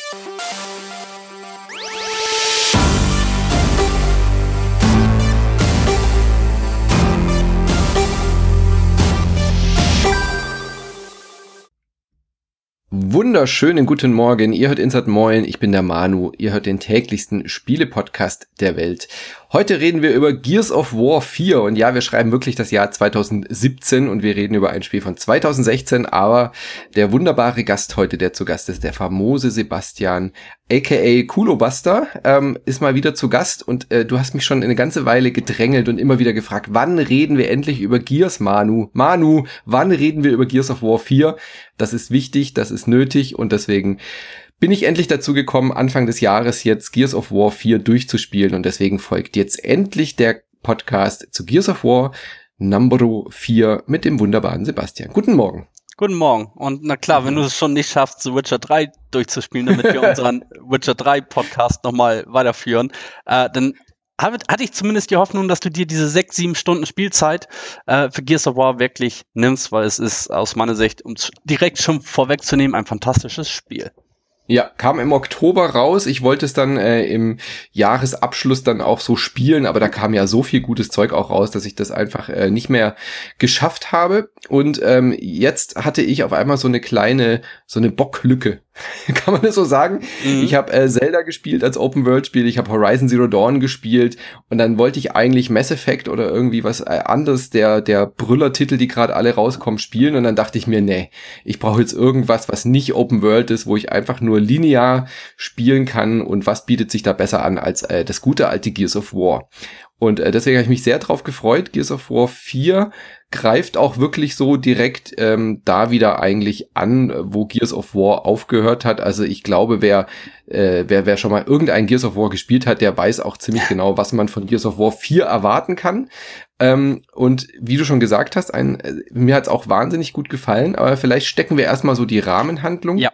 Wunderschönen guten Morgen, ihr hört Insert Moin, ich bin der Manu, ihr hört den täglichsten Spiele-Podcast der Welt. Heute reden wir über Gears of War 4 und ja, wir schreiben wirklich das Jahr 2017 und wir reden über ein Spiel von 2016, aber der wunderbare Gast heute, der zu Gast ist, der famose Sebastian, aka Kulobuster, ist mal wieder zu Gast und du hast mich schon eine ganze Weile gedrängelt und immer wieder gefragt, wann reden wir endlich über Gears, Manu? Manu, wann reden wir über Gears of War 4? Das ist wichtig, das ist nötig und deswegen bin ich endlich dazu gekommen, Anfang des Jahres jetzt Gears of War 4 durchzuspielen und deswegen folgt jetzt endlich der Podcast zu Gears of War Number 4 mit dem wunderbaren Sebastian. Guten Morgen. Guten Morgen. Und na klar, wenn du es schon nicht schaffst, The Witcher 3 durchzuspielen, damit wir unseren Witcher 3 Podcast nochmal weiterführen, dann hatte ich zumindest die Hoffnung, dass du dir diese 6-7 Stunden Spielzeit für Gears of War wirklich nimmst, weil es ist aus meiner Sicht, um es direkt schon vorwegzunehmen, ein fantastisches Spiel. Ja, kam im Oktober raus. Ich wollte es dann im Jahresabschluss dann auch so spielen, aber da kam ja so viel gutes Zeug auch raus, dass ich das einfach nicht mehr geschafft habe. Und jetzt hatte ich auf einmal so eine Bocklücke. Kann man das so sagen? Mhm. Ich habe Zelda gespielt als Open-World-Spiel, ich habe Horizon Zero Dawn gespielt und dann wollte ich eigentlich Mass Effect oder irgendwie was anderes, der Brüller-Titel, die gerade alle rauskommen, spielen und dann dachte ich mir, nee, ich brauche jetzt irgendwas, was nicht Open-World ist, wo ich einfach nur linear spielen kann und was bietet sich da besser an als das gute alte Gears of War. Und deswegen habe ich mich sehr drauf gefreut. Gears of War 4 greift auch wirklich so direkt da wieder eigentlich an, wo Gears of War aufgehört hat. Also ich glaube, wer schon mal irgendein Gears of War gespielt hat, der weiß auch ziemlich genau, was man von Gears of War 4 erwarten kann. Und wie du schon gesagt hast, mir hat's auch wahnsinnig gut gefallen, aber vielleicht stecken wir erstmal so die Rahmenhandlung. Ja.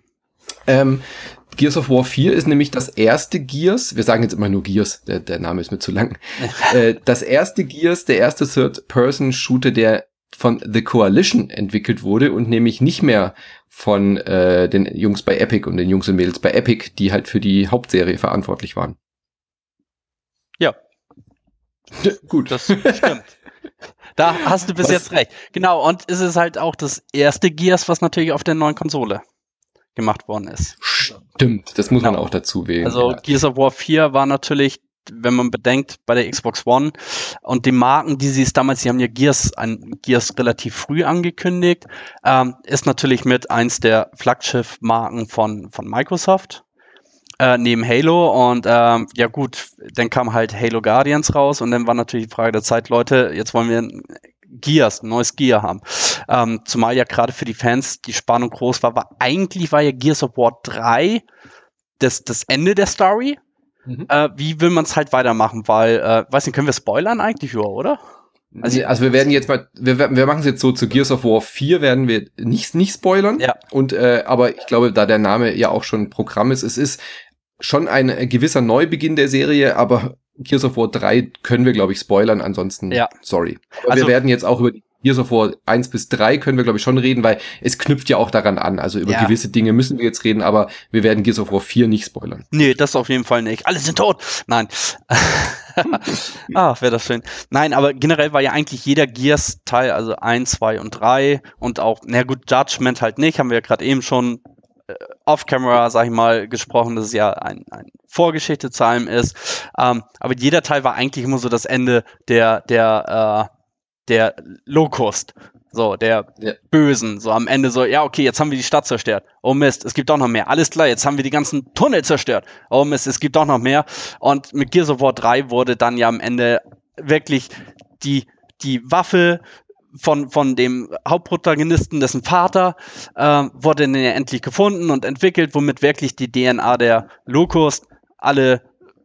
Gears of War 4 ist nämlich das erste Gears, wir sagen jetzt immer nur Gears, der Name ist mir zu lang, das erste Gears, der erste Third-Person-Shooter, der von The Coalition entwickelt wurde und nämlich nicht mehr von den Jungs bei Epic und den Jungs und Mädels bei Epic, die halt für die Hauptserie verantwortlich waren. Ja. Gut. Das stimmt. Da hast du bis jetzt recht. Genau, und es ist halt auch das erste Gears, was natürlich auf der neuen Konsole gemacht worden ist. Stimmt, das muss man auch dazu wählen. Also ja. Gears of War 4 war natürlich, wenn man bedenkt, bei der Xbox One und die Marken, die sie es damals, sie haben ja Gears relativ früh angekündigt, ist natürlich mit eins der Flaggschiff-Marken von Microsoft, neben Halo und ja gut, dann kam halt Halo Guardians raus und dann war natürlich die Frage der Zeit, Leute, jetzt wollen wir ein neues Gear haben. Zumal ja gerade für die Fans die Spannung groß war. Eigentlich war ja Gears of War 3 das Ende der Story. Mhm. Wie will man es halt weitermachen? Weil, weiß nicht, können wir spoilern eigentlich, oder? Also wir werden jetzt mal, wir machen es jetzt so, zu Gears of War 4 werden wir nicht spoilern. Ja. Und aber ich glaube, da der Name ja auch schon Programm ist, es ist schon ein gewisser Neubeginn der Serie, aber Gears of War 3 können wir, glaube ich, spoilern, ansonsten, ja. Sorry. Aber also, wir werden jetzt auch über Gears of War 1 bis 3 können wir, glaube ich, schon reden, weil es knüpft ja auch daran an. Also über gewisse Dinge müssen wir jetzt reden, aber wir werden Gears of War 4 nicht spoilern. Nee, das auf jeden Fall nicht. Alle sind tot! Nein. Wäre das schön. Nein, aber generell war ja eigentlich jeder Gears-Teil, also 1, 2 und 3 und auch, na gut, Judgment halt nicht, haben wir ja gerade eben schon off-camera, sag ich mal, gesprochen, dass es ja ein Vorgeschichte zu allem ist. Aber jeder Teil war eigentlich immer so das Ende der Locust, so der Bösen. So am Ende so, ja, okay, jetzt haben wir die Stadt zerstört. Oh Mist, es gibt doch noch mehr. Alles klar, jetzt haben wir die ganzen Tunnel zerstört. Oh Mist, es gibt doch noch mehr. Und mit Gears of War 3 wurde dann ja am Ende wirklich die Waffe von dem Hauptprotagonisten, dessen Vater, wurde dann ja endlich gefunden und entwickelt, womit wirklich die DNA der Locust alle,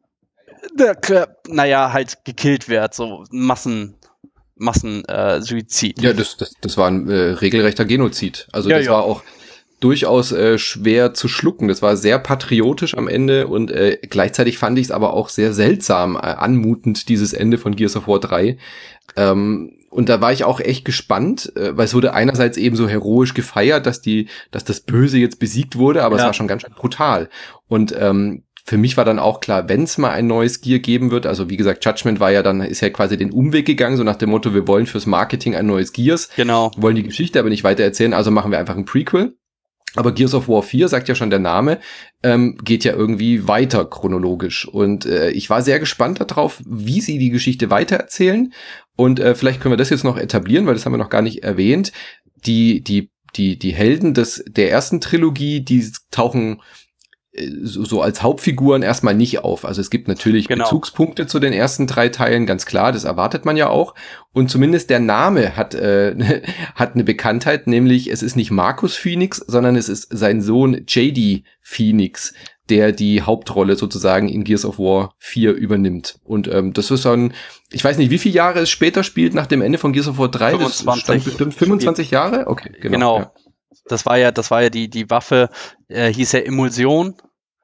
halt gekillt wird, so Massensuizid. Ja, das war ein regelrechter Genozid. Also das war auch durchaus schwer zu schlucken. Das war sehr patriotisch am Ende und gleichzeitig fand ich es aber auch sehr seltsam anmutend, dieses Ende von Gears of War 3. Und da war ich auch echt gespannt, weil es wurde einerseits eben so heroisch gefeiert, dass das Böse jetzt besiegt wurde, aber es war schon ganz schön brutal. Und für mich war dann auch klar, wenn es mal ein neues Gear geben wird, also wie gesagt, Judgment ist ja quasi den Umweg gegangen, so nach dem Motto, wir wollen fürs Marketing ein neues Gears, wollen die Geschichte aber nicht weiter erzählen, also machen wir einfach ein Prequel. Aber Gears of War 4, sagt ja schon der Name, geht ja irgendwie weiter chronologisch. Und ich war sehr gespannt darauf, wie sie die Geschichte weitererzählen. Und vielleicht können wir das jetzt noch etablieren, weil das haben wir noch gar nicht erwähnt. Die Helden der ersten Trilogie, die tauchen so als Hauptfiguren erstmal nicht auf. Also es gibt natürlich Bezugspunkte zu den ersten 3 Teilen, ganz klar, das erwartet man ja auch. Und zumindest der Name hat eine Bekanntheit, nämlich es ist nicht Marcus Phoenix, sondern es ist sein Sohn JD Phoenix, der die Hauptrolle sozusagen in Gears of War 4 übernimmt. Und das ist dann, ich weiß nicht, wie viele Jahre es später spielt nach dem Ende von Gears of War 3. 25. Das stand bestimmt 25 Jahre? Okay, genau. Ja. Das war ja die Waffe, hieß ja Emulsion.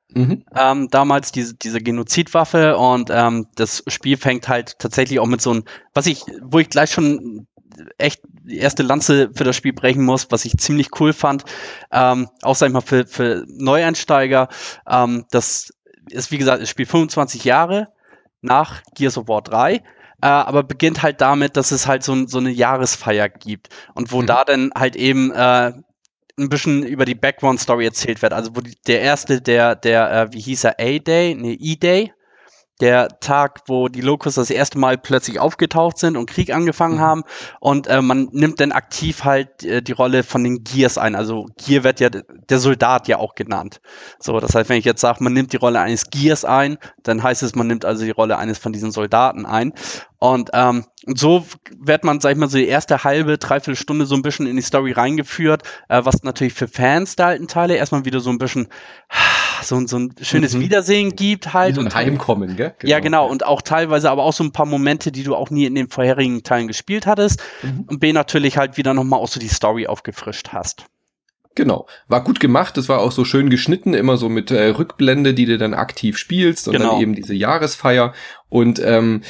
Damals diese Genozidwaffe, und das Spiel fängt halt tatsächlich auch mit so einem, wo ich gleich schon echt die erste Lanze für das Spiel brechen muss, was ich ziemlich cool fand, auch sag ich mal für Neueinsteiger, das ist, wie gesagt, es spielt 25 Jahre nach Gears of War 3, aber beginnt halt damit, dass es halt so eine Jahresfeier gibt, und wo da dann halt eben ein bisschen über die Background-Story erzählt wird. Also wo der erste, wie hieß er, E-Day, der Tag, wo die Locusts das erste Mal plötzlich aufgetaucht sind und Krieg angefangen haben, und man nimmt dann aktiv halt die Rolle von den Gears ein. Also Gear wird ja der Soldat ja auch genannt. So, das heißt, wenn ich jetzt sage, man nimmt die Rolle eines Gears ein, dann heißt es, man nimmt also die Rolle eines von diesen Soldaten ein. Und so wird man, sag ich mal, so die erste dreiviertel Stunde so ein bisschen in die Story reingeführt, was natürlich für Fans der alten Teile erstmal wieder so ein bisschen so ein schönes Wiedersehen gibt halt. Wie so ein Heimkommen, gell? Genau. Ja, genau. Und auch teilweise aber auch so ein paar Momente, die du auch nie in den vorherigen Teilen gespielt hattest. Und B, natürlich halt wieder nochmal auch so die Story aufgefrischt hast. Genau. War gut gemacht. Es war auch so schön geschnitten, immer so mit Rückblende, die du dann aktiv spielst, und dann eben diese Jahresfeier. Und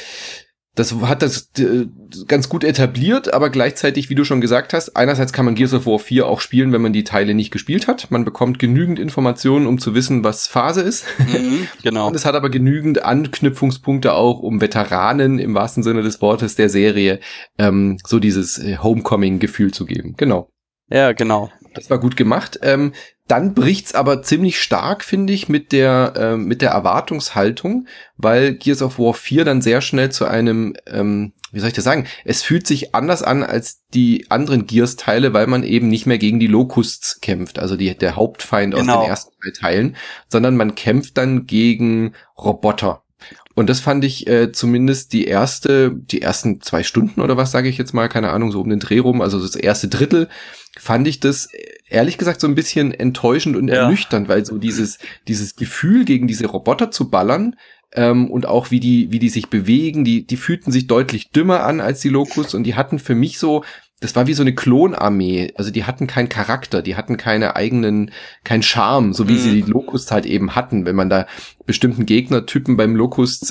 das hat das ganz gut etabliert, aber gleichzeitig, wie du schon gesagt hast, einerseits kann man Gears of War 4 auch spielen, wenn man die Teile nicht gespielt hat. Man bekommt genügend Informationen, um zu wissen, was Phase ist. Genau. Und es hat aber genügend Anknüpfungspunkte auch, um Veteranen im wahrsten Sinne des Wortes der Serie so dieses Homecoming-Gefühl zu geben. Genau. Ja, genau. Das war gut gemacht. Dann bricht's aber ziemlich stark, finde ich, mit der Erwartungshaltung, weil Gears of War 4 dann sehr schnell zu einem, wie soll ich das sagen, es fühlt sich anders an als die anderen Gears-Teile, weil man eben nicht mehr gegen die Locusts kämpft, also der Hauptfeind aus den ersten 3 Teilen, sondern man kämpft dann gegen Roboter. Und das fand ich zumindest die ersten 2 Stunden oder was, sage ich jetzt mal, keine Ahnung, so um den Dreh rum, also das erste Drittel, fand ich das ehrlich gesagt so ein bisschen enttäuschend und ernüchternd, weil so dieses Gefühl, gegen diese Roboter zu ballern, und auch wie die sich bewegen, die fühlten sich deutlich dümmer an als die Locust, und die hatten für mich so, das war wie so eine Klonarmee, also die hatten keinen Charakter, die hatten keinen Charme, so wie sie die Locust halt eben hatten, wenn man da bestimmten Gegnertypen beim Locust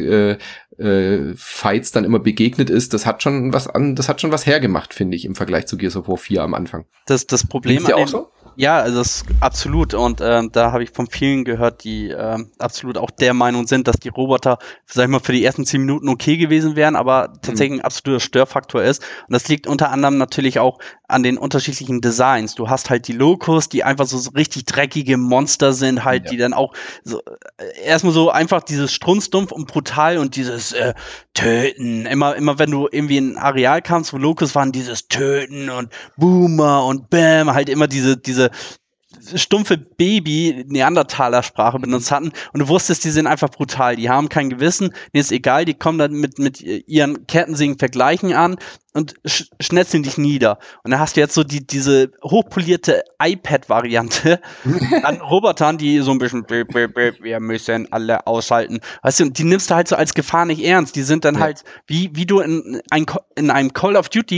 Fights dann immer begegnet ist, das hat schon was hergemacht, finde ich, im Vergleich zu Gears of War 4 am Anfang. Das Problem ist ja auch so? Ja, also das absolut, und da habe ich von vielen gehört, die absolut auch der Meinung sind, dass die Roboter, sag ich mal, für die ersten 10 Minuten okay gewesen wären, aber tatsächlich ein absoluter Störfaktor ist, und das liegt unter anderem natürlich auch an den unterschiedlichen Designs. Du hast halt die Locust, die einfach so richtig dreckige Monster sind, halt, die dann auch so erstmal so einfach dieses strunzdumpf und brutal und dieses Töten. Immer wenn du irgendwie in ein Areal kamst, wo Locust waren, dieses Töten und Boomer und Bam, halt immer diese stumpfe Baby-Neandertaler-Sprache benutzt hatten, und du wusstest, die sind einfach brutal, die haben kein Gewissen, denen ist egal, die kommen dann mit ihren Kettensägen-Vergleichen an und schnetzeln dich nieder. Und dann hast du jetzt so diese hochpolierte iPad-Variante an Robotern, die so ein bisschen wir müssen alle aushalten. Weißt du, die nimmst du halt so als Gefahr nicht ernst. Die sind dann halt, wie du in einem Call of Duty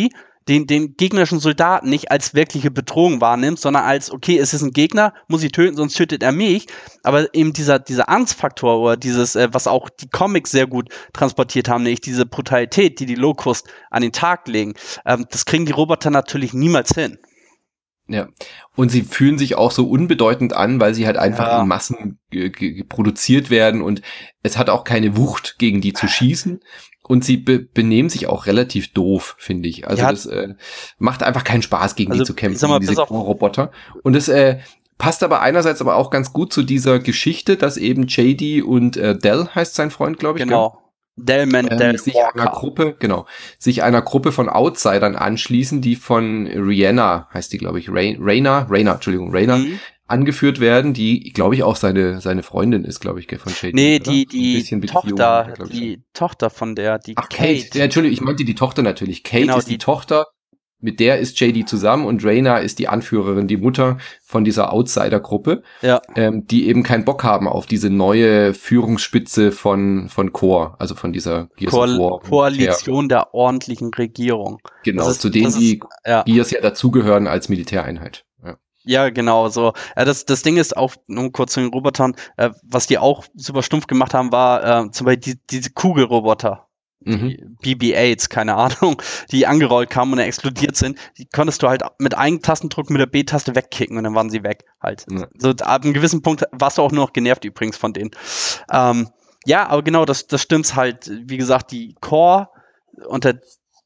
den gegnerischen Soldaten nicht als wirkliche Bedrohung wahrnimmst, sondern als, okay, es ist ein Gegner, muss ich töten, sonst tötet er mich. Aber eben dieser Angstfaktor oder dieses, was auch die Comics sehr gut transportiert haben, nämlich diese Brutalität, die Locust an den Tag legen, das kriegen die Roboter natürlich niemals hin. Ja, und sie fühlen sich auch so unbedeutend an, weil sie halt einfach in Massen produziert werden und es hat auch keine Wucht, gegen die zu schießen. Und sie benehmen sich auch relativ doof, finde ich. Also das macht einfach keinen Spaß, gegen die zu kämpfen, mal, diese Roboter. Und es passt aber einerseits aber auch ganz gut zu dieser Geschichte, dass eben JD und Del heißt sein Freund, glaube ich. Genau. Del sich einer Gruppe von Outsidern anschließen, die von Rihanna, heißt die, glaube ich, Raina, angeführt werden, die, glaube ich, auch seine Freundin ist, glaube ich, von JD. Nee, die Tochter von der, die Kate. Ja, Entschuldigung, ich meinte die Tochter natürlich. Kate ist die Tochter, mit der ist JD zusammen und Raina ist die Anführerin, die Mutter von dieser Outsider-Gruppe, die eben keinen Bock haben auf diese neue Führungsspitze von Core, also von dieser Gears of War Koalition der ordentlichen Regierung. Genau, zu denen die Gears ja dazugehören als Militäreinheit. Ja, genau, so. Das Ding ist auch, nur kurz zu den Robotern, was die auch super stumpf gemacht haben, war zum Beispiel diese Kugelroboter. Die BB-8s, keine Ahnung, die angerollt kamen und dann explodiert sind, die konntest du halt mit einem Tastendruck mit der B-Taste wegkicken und dann waren sie weg halt. Ja. So ab einem gewissen Punkt warst du auch nur noch genervt übrigens von denen. Aber genau, das stimmt's halt. Wie gesagt, die Core, unter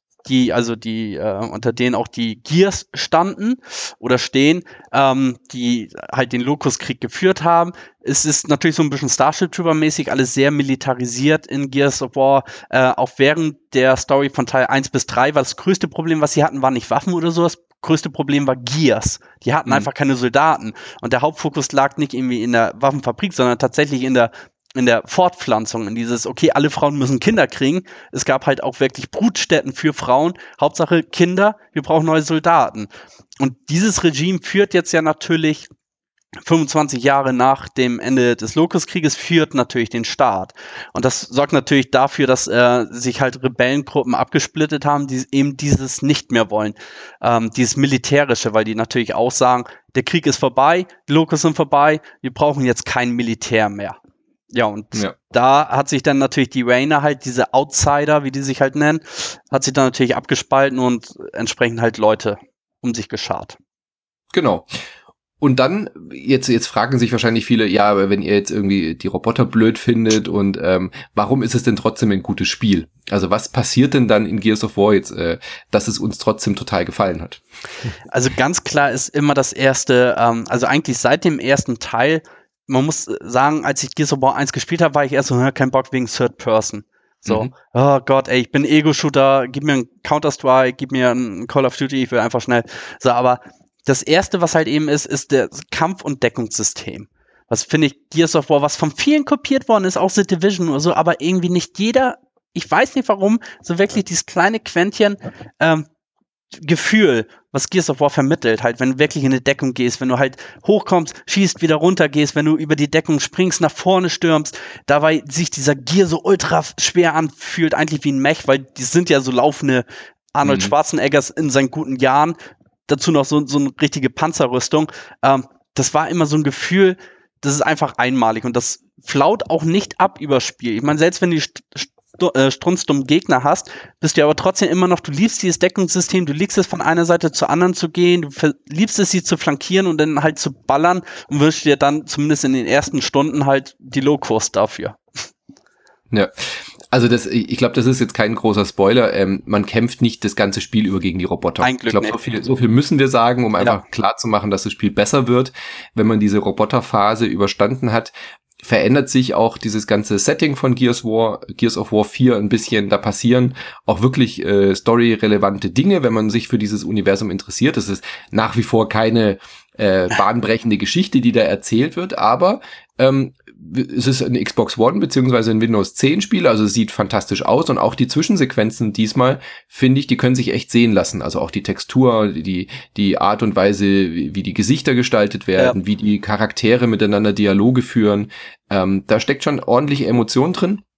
denen auch die Gears standen oder stehen, die halt den Locust-Krieg geführt haben. Es ist natürlich so ein bisschen Starship Trooper-mäßig, alles sehr militarisiert in Gears of War. Auch während der Story von Teil 1 bis 3 war das größte Problem, was sie hatten, waren nicht Waffen oder sowas. Größte Problem war Gears. Die hatten einfach keine Soldaten. Und der Hauptfokus lag nicht irgendwie in der Waffenfabrik, sondern tatsächlich in der Fortpflanzung, in dieses, okay, alle Frauen müssen Kinder kriegen. Es gab halt auch wirklich Brutstätten für Frauen. Hauptsache Kinder, wir brauchen neue Soldaten. Und dieses Regime führt jetzt ja natürlich 25 Jahre nach dem Ende des Locust-Krieges führt natürlich den Staat. Und das sorgt natürlich dafür, dass sich halt Rebellengruppen abgesplittet haben, die eben dieses nicht mehr wollen. Dieses Militärische, weil die natürlich auch sagen, der Krieg ist vorbei, die Locusts sind vorbei, wir brauchen jetzt kein Militär mehr. Ja, und da hat sich dann natürlich die Raina halt, diese Outsider, wie die sich halt nennen, hat sich dann natürlich abgespalten und entsprechend halt Leute um sich geschart. Genau. Und dann, jetzt fragen sich wahrscheinlich viele, ja, aber wenn ihr jetzt irgendwie die Roboter blöd findet und warum ist es denn trotzdem ein gutes Spiel? Also was passiert denn dann in Gears of War jetzt, dass es uns trotzdem total gefallen hat? Also ganz klar ist immer das erste, also eigentlich seit dem ersten Teil, man muss sagen, als ich Gears of War 1 gespielt habe, war ich erst so, kein Bock wegen Third Person. So, oh Gott, ey, ich bin Ego-Shooter, gib mir einen Counter-Strike, gib mir einen Call of Duty, ich will einfach schnell. So, aber das erste, was halt eben ist der Kampf- und Deckungssystem. Was finde ich, Gears of War, was von vielen kopiert worden ist, auch The Division oder so, aber irgendwie nicht jeder, ich weiß nicht warum, so wirklich dieses kleine Quäntchen, Gefühl, was Gears of War vermittelt, halt, wenn du wirklich in eine Deckung gehst, wenn du halt hochkommst, schießt, wieder runter gehst, wenn du über die Deckung springst, nach vorne stürmst, dabei sich dieser Gear so ultra schwer anfühlt, eigentlich wie ein Mech, weil die sind ja so laufende Arnold Schwarzeneggers in seinen guten Jahren, dazu noch so eine richtige Panzerrüstung. Das war immer so ein Gefühl, das ist einfach einmalig und das flaut auch nicht ab übers Spiel. Ich meine, selbst wenn die strunzdummen Gegner hast, bist du aber trotzdem immer noch, du liebst dieses Deckungssystem, du liebst es von einer Seite zur anderen zu gehen, du liebst es, sie zu flankieren und dann halt zu ballern und wünschst dir dann zumindest in den ersten Stunden halt die Low-Cost dafür. Ja, also ich glaube, das ist jetzt kein großer Spoiler, man kämpft nicht das ganze Spiel über gegen die Roboter. Ein Glück, ich glaube, so viel müssen wir sagen, um einfach klar zu machen, dass das Spiel besser wird, wenn man diese Roboterphase überstanden hat. Verändert sich auch dieses ganze Setting von Gears of War 4 ein bisschen. Da passieren auch wirklich storyrelevante Dinge, wenn man sich für dieses Universum interessiert. Es ist nach wie vor keine bahnbrechende Geschichte, die da erzählt wird, aber es ist ein Xbox One beziehungsweise ein Windows 10 Spiel, also es sieht fantastisch aus und auch die Zwischensequenzen diesmal, finde ich, die können sich echt sehen lassen. Also auch die Textur, die Art und Weise, wie die Gesichter gestaltet werden, wie die Charaktere miteinander Dialoge führen. Da steckt schon ordentliche Emotion drin.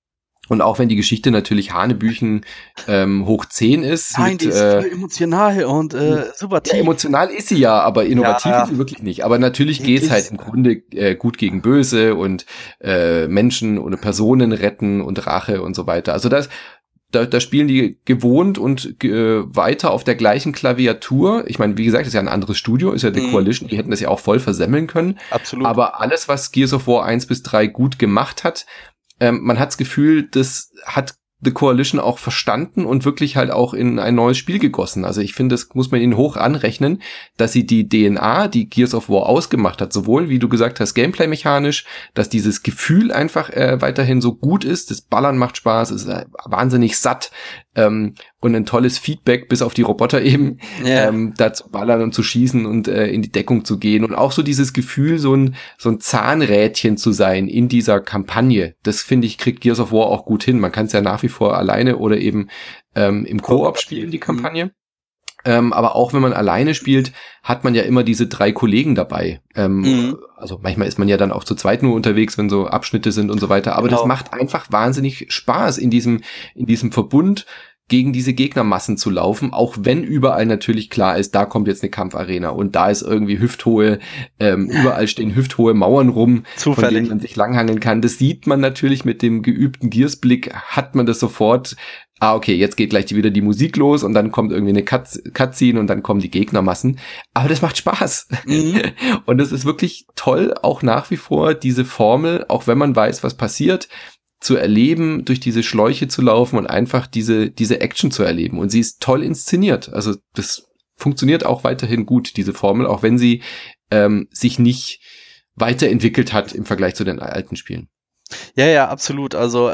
Und auch wenn die Geschichte natürlich Hanebüchen hoch 10 ist. Nein, die ist voll emotional und super tief. Ja, emotional ist sie ja, aber innovativ ist sie wirklich nicht. Aber natürlich geht's halt im Grunde gut gegen Böse und Menschen oder Personen retten und Rache und so weiter. Also da spielen die gewohnt und weiter auf der gleichen Klaviatur. Ich meine, wie gesagt, das ist ja ein anderes Studio, ist ja The Coalition, die hätten das ja auch voll versemmeln können. Absolut. Aber alles, was Gears of War 1 bis 3 gut gemacht hat, man hat das Gefühl, das hat The Coalition auch verstanden und wirklich halt auch in ein neues Spiel gegossen. Also ich finde, das muss man ihnen hoch anrechnen, dass sie die DNA, die Gears of War ausgemacht hat, sowohl, wie du gesagt hast, gameplay-mechanisch, dass dieses Gefühl einfach weiterhin so gut ist, das Ballern macht Spaß, ist wahnsinnig satt und ein tolles Feedback, bis auf die Roboter eben, da zu ballern und zu schießen und in die Deckung zu gehen und auch so dieses Gefühl, so ein Zahnrädchen zu sein in dieser Kampagne. Das, finde ich, kriegt Gears of War auch gut hin. Man kann es ja nach wie vor alleine oder eben im Koop spielen, die Kampagne. Aber auch wenn man alleine spielt, hat man ja immer diese 3 Kollegen dabei. Also manchmal ist man ja dann auch zu zweit nur unterwegs, wenn so Abschnitte sind und so weiter. Aber das macht einfach wahnsinnig Spaß, in diesem Verbund gegen diese Gegnermassen zu laufen, auch wenn überall natürlich klar ist, da kommt jetzt eine Kampfarena und da ist irgendwie überall stehen hüfthohe Mauern rum, von denen man sich langhangeln kann. Das sieht man natürlich mit dem geübten Gears-Blick, hat man das sofort. Okay, jetzt geht gleich wieder die Musik los und dann kommt irgendwie eine Cutscene und dann kommen die Gegnermassen. Aber das macht Spaß. Und es ist wirklich toll, auch nach wie vor diese Formel, auch wenn man weiß, was passiert, zu erleben, durch diese Schläuche zu laufen und einfach diese Action zu erleben. Und sie ist toll inszeniert. Also das funktioniert auch weiterhin gut, diese Formel, auch wenn sie sich nicht weiterentwickelt hat im Vergleich zu den alten Spielen. Ja, absolut. Also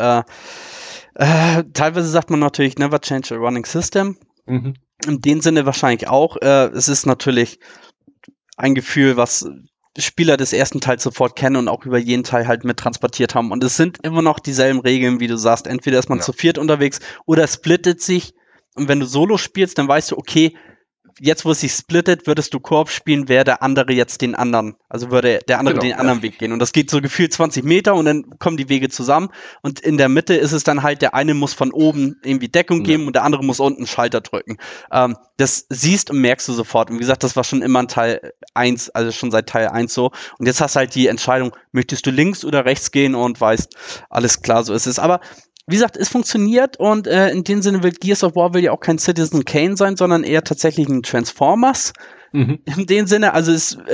teilweise sagt man natürlich never change a running system. In dem Sinne wahrscheinlich auch. Es ist natürlich ein Gefühl, was Spieler des ersten Teils sofort kennen und auch über jeden Teil halt mit transportiert haben. Und es sind immer noch dieselben Regeln, wie du sagst. Entweder ist man zu viert unterwegs oder splittet sich. Und wenn du Solo spielst, dann weißt du, okay, jetzt wo es sich splittet, würdest du Koop spielen, wäre der andere jetzt den anderen. Also würde der andere den anderen Weg gehen. Und das geht so gefühlt 20 Meter und dann kommen die Wege zusammen. Und in der Mitte ist es dann halt, der eine muss von oben irgendwie Deckung geben und der andere muss unten Schalter drücken. Das siehst und merkst du sofort. Und wie gesagt, das war schon immer ein Teil 1, also schon seit Teil 1 so. Und jetzt hast du halt die Entscheidung, möchtest du links oder rechts gehen und weißt, alles klar, so ist es. Aber wie gesagt, es funktioniert und in dem Sinne will Gears of War ja auch kein Citizen Kane sein, sondern eher tatsächlich ein Transformers. In dem Sinne, also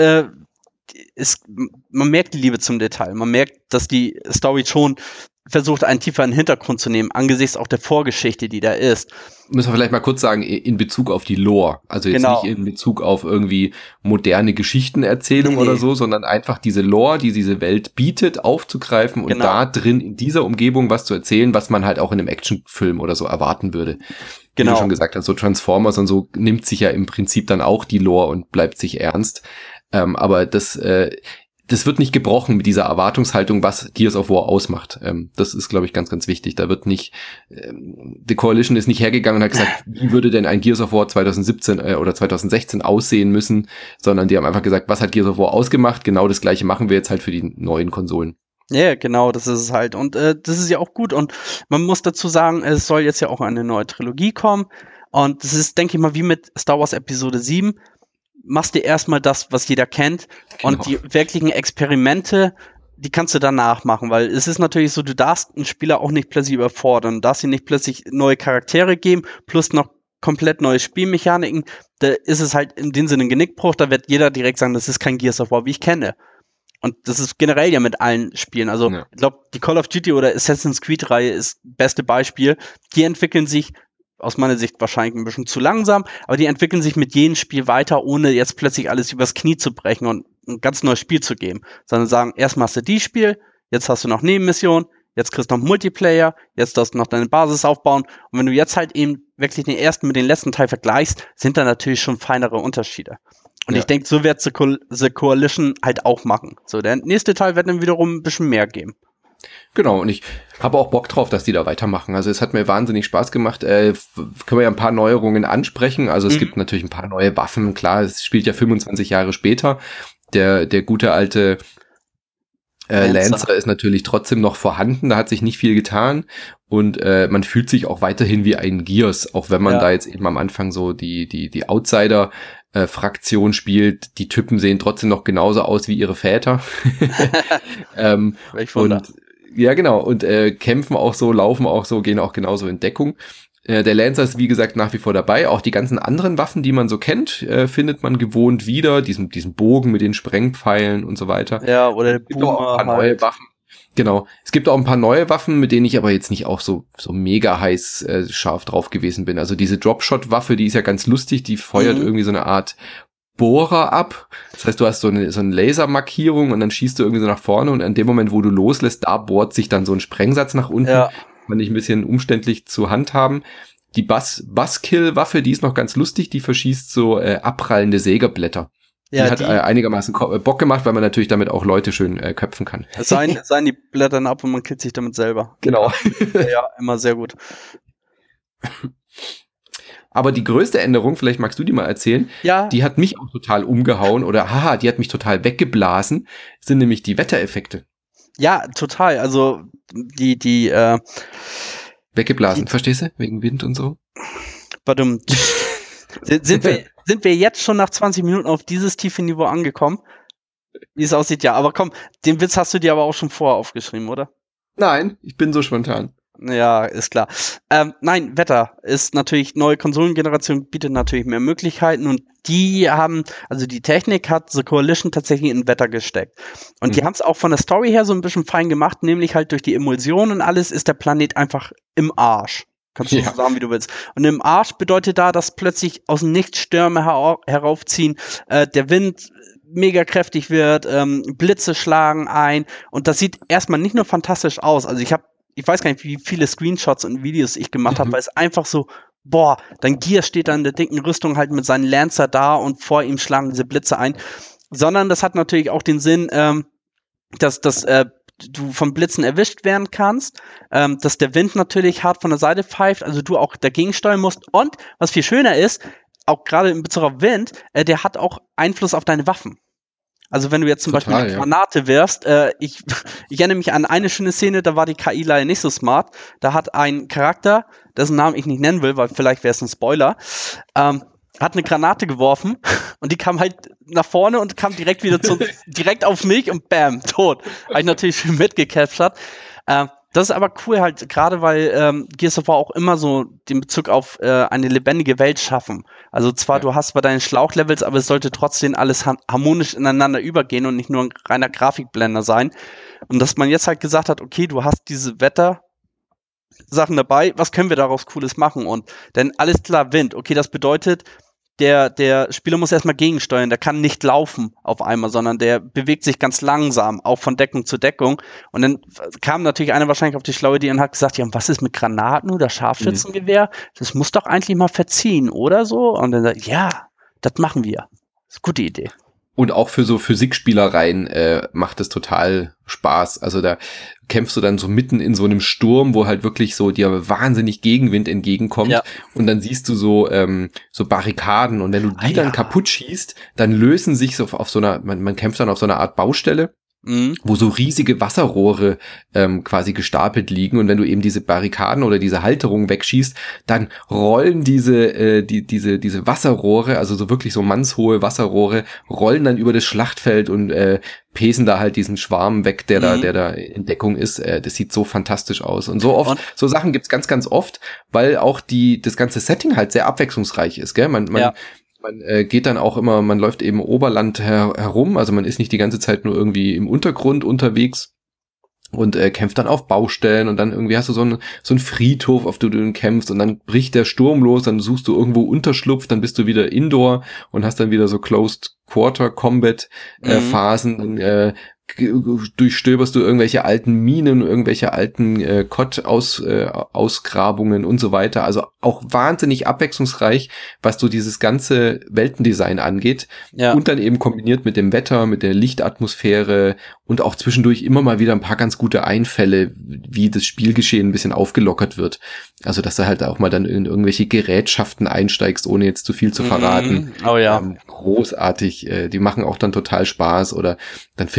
man merkt die Liebe zum Detail. Man merkt, dass die Story schon versucht, einen tieferen Hintergrund zu nehmen, angesichts auch der Vorgeschichte, die da ist. Müssen wir vielleicht mal kurz sagen, in Bezug auf die Lore. Also jetzt nicht in Bezug auf irgendwie moderne Geschichtenerzählung oder so, sondern einfach diese Lore, die diese Welt bietet, aufzugreifen und da drin in dieser Umgebung was zu erzählen, was man halt auch in einem Actionfilm oder so erwarten würde. Wie du schon gesagt hast, so Transformers und so nimmt sich ja im Prinzip dann auch die Lore und bleibt sich ernst. Aber das wird nicht gebrochen mit dieser Erwartungshaltung, was Gears of War ausmacht. Das ist, glaube ich, ganz, ganz wichtig. Da wird nicht, The Coalition ist nicht hergegangen und hat gesagt, wie würde denn ein Gears of War 2017 oder 2016 aussehen müssen, sondern die haben einfach gesagt, was hat Gears of War ausgemacht? Genau das Gleiche machen wir jetzt halt für die neuen Konsolen. Ja, genau, das ist es halt. Und das ist ja auch gut. Und man muss dazu sagen, es soll jetzt ja auch eine neue Trilogie kommen. Und das ist, denke ich mal, wie mit Star Wars Episode 7. Machst dir erstmal das, was jeder kennt. Und die wirklichen Experimente, die kannst du danach machen. Weil es ist natürlich so, du darfst einen Spieler auch nicht plötzlich überfordern. Du darfst ihm nicht plötzlich neue Charaktere geben, plus noch komplett neue Spielmechaniken. Da ist es halt in dem Sinne ein Genickbruch. Da wird jeder direkt sagen, das ist kein Gears of War, wie ich kenne. Und das ist generell ja mit allen Spielen. Also ich glaube, die Call of Duty oder Assassin's Creed-Reihe ist das beste Beispiel. Die entwickeln sich aus meiner Sicht wahrscheinlich ein bisschen zu langsam, aber die entwickeln sich mit jedem Spiel weiter, ohne jetzt plötzlich alles übers Knie zu brechen und ein ganz neues Spiel zu geben. Sondern sagen, erstmal hast du die Spiel, jetzt hast du noch Nebenmissionen, jetzt kriegst du noch Multiplayer, jetzt darfst du noch deine Basis aufbauen. Und wenn du jetzt halt eben wirklich den ersten mit dem letzten Teil vergleichst, sind da natürlich schon feinere Unterschiede. Und ich denke, so wird The Coalition halt auch machen. So, der nächste Teil wird dann wiederum ein bisschen mehr geben. Genau, und ich habe auch Bock drauf, dass die da weitermachen. Also es hat mir wahnsinnig Spaß gemacht. Können wir ja ein paar Neuerungen ansprechen. Also es gibt natürlich ein paar neue Waffen. Klar, es spielt ja 25 Jahre später. Der gute alte Lancer ist natürlich trotzdem noch vorhanden, da hat sich nicht viel getan und man fühlt sich auch weiterhin wie ein Gears, auch wenn man da jetzt eben am Anfang so die Outsider-Fraktion spielt. Die Typen sehen trotzdem noch genauso aus wie ihre Väter. Und ja, genau, und kämpfen auch so, laufen auch so, gehen auch genauso in Deckung. Der Lancer ist, wie gesagt, nach wie vor dabei. Auch die ganzen anderen Waffen, die man so kennt, findet man gewohnt wieder. Diesen Bogen mit den Sprengpfeilen und so weiter. Ja, oder der Boomer, auch ein paar neue Waffen. Genau. Es gibt auch ein paar neue Waffen, mit denen ich aber jetzt nicht auch so mega heiß scharf drauf gewesen bin. Also diese Dropshot-Waffe, die ist ja ganz lustig. Die feuert irgendwie so eine Art Bohrer ab. Das heißt, du hast so eine Lasermarkierung und dann schießt du irgendwie so nach vorne und in dem Moment, wo du loslässt, da bohrt sich dann so ein Sprengsatz nach unten. Ja. Fand ich ein bisschen umständlich zu handhaben. Die Buzzkill-Waffe, die ist noch ganz lustig, die verschießt so abprallende Sägeblätter. Ja, die hat einigermaßen Bock gemacht, weil man natürlich damit auch Leute schön köpfen kann. Es seien die Blättern ab und man killt sich damit selber. Genau. Ja, immer sehr gut. Aber die größte Änderung, vielleicht magst du die mal erzählen, die hat mich auch total umgehauen oder die hat mich total weggeblasen, sind nämlich die Wettereffekte. Ja, total. Also die weggeblasen, verstehst du? Wegen Wind und so. Sind wir jetzt schon nach 20 Minuten auf dieses tiefe Niveau angekommen? Wie es aussieht, ja. Aber komm, den Witz hast du dir aber auch schon vorher aufgeschrieben, oder? Nein, ich bin so spontan. Ja, ist klar. Nein, Wetter ist natürlich, neue Konsolengeneration bietet natürlich mehr Möglichkeiten und die Technik hat The Coalition tatsächlich in Wetter gesteckt. Und die haben es auch von der Story her so ein bisschen fein gemacht, nämlich halt durch die Emulsion und alles ist der Planet einfach im Arsch. Kannst du so sagen, wie du willst. Und im Arsch bedeutet da, dass plötzlich aus dem Nichts Stürme heraufziehen, der Wind mega kräftig wird, Blitze schlagen ein und das sieht erstmal nicht nur fantastisch aus. Also ich weiß gar nicht, wie viele Screenshots und Videos ich gemacht habe, weil es einfach so, dein Gear steht da in der dicken Rüstung halt mit seinen Lancer da und vor ihm schlagen diese Blitze ein. Sondern das hat natürlich auch den Sinn, dass du von Blitzen erwischt werden kannst, dass der Wind natürlich hart von der Seite pfeift, also du auch dagegen steuern musst. Und was viel schöner ist, auch gerade in Bezug auf Wind, der hat auch Einfluss auf deine Waffen. Also wenn du jetzt zum Beispiel eine Granate wirfst, ich erinnere mich an eine schöne Szene, da war die KI leider nicht so smart. Da hat ein Charakter, dessen Namen ich nicht nennen will, weil vielleicht wäre es ein Spoiler, hat eine Granate geworfen und die kam halt nach vorne und kam direkt wieder direkt auf mich und bam, tot. Habe ich natürlich schön mitgecaptured. Das ist aber cool halt, gerade weil Gears of War auch immer so den Bezug auf eine lebendige Welt schaffen. Also zwar, du hast bei deinen Schlauchlevels, aber es sollte trotzdem alles harmonisch ineinander übergehen und nicht nur ein reiner Grafikblender sein. Und dass man jetzt halt gesagt hat, okay, du hast diese Wetter-Sachen dabei, was können wir daraus Cooles machen? Und denn alles klar, Wind, okay, das bedeutet, der Spieler muss erstmal gegensteuern, der kann nicht laufen auf einmal, sondern der bewegt sich ganz langsam, auch von Deckung zu Deckung. Und dann kam natürlich einer wahrscheinlich auf die schlaue Idee und hat gesagt, ja, was ist mit Granaten oder Scharfschützengewehr? Das muss doch eigentlich mal verziehen, oder so? Und dann sagt, ja, das machen wir. Das ist eine gute Idee. Und auch für so Physikspielereien macht es total Spaß. Also da kämpfst du dann so mitten in so einem Sturm, wo halt wirklich so dir wahnsinnig Gegenwind entgegenkommt. Ja. Und dann siehst du so Barrikaden. Und wenn du die dann kaputt schießt, dann lösen sich so auf so einer, man kämpft dann auf so einer Art Baustelle, wo so riesige Wasserrohre quasi gestapelt liegen. Und wenn du eben diese Barrikaden oder diese Halterungen wegschießt, dann rollen diese Wasserrohre, also so wirklich so mannshohe Wasserrohre, rollen dann über das Schlachtfeld und pesen da halt diesen Schwarm weg, der da in Deckung ist. Das sieht so fantastisch aus. Und so Sachen gibt's ganz, ganz oft, weil auch das ganze Setting halt sehr abwechslungsreich ist, gell? Man geht dann auch immer, man läuft eben Oberland herum, also man ist nicht die ganze Zeit nur irgendwie im Untergrund unterwegs und kämpft dann auf Baustellen und dann irgendwie hast du so einen Friedhof, auf dem du kämpfst und dann bricht der Sturm los, dann suchst du irgendwo Unterschlupf, dann bist du wieder Indoor und hast dann wieder so Closed Quarter Combat Phasen, dann durchstöberst du irgendwelche alten Minen, irgendwelche alten Ausgrabungen und so weiter. Also auch wahnsinnig abwechslungsreich, was so dieses ganze Weltendesign angeht. Ja. Und dann eben kombiniert mit dem Wetter, mit der Lichtatmosphäre und auch zwischendurch immer mal wieder ein paar ganz gute Einfälle, wie das Spielgeschehen ein bisschen aufgelockert wird. Also dass du halt auch mal dann in irgendwelche Gerätschaften einsteigst, ohne jetzt zu viel zu verraten. Oh ja. Großartig. Die machen auch dann total Spaß. Oder dann findest du so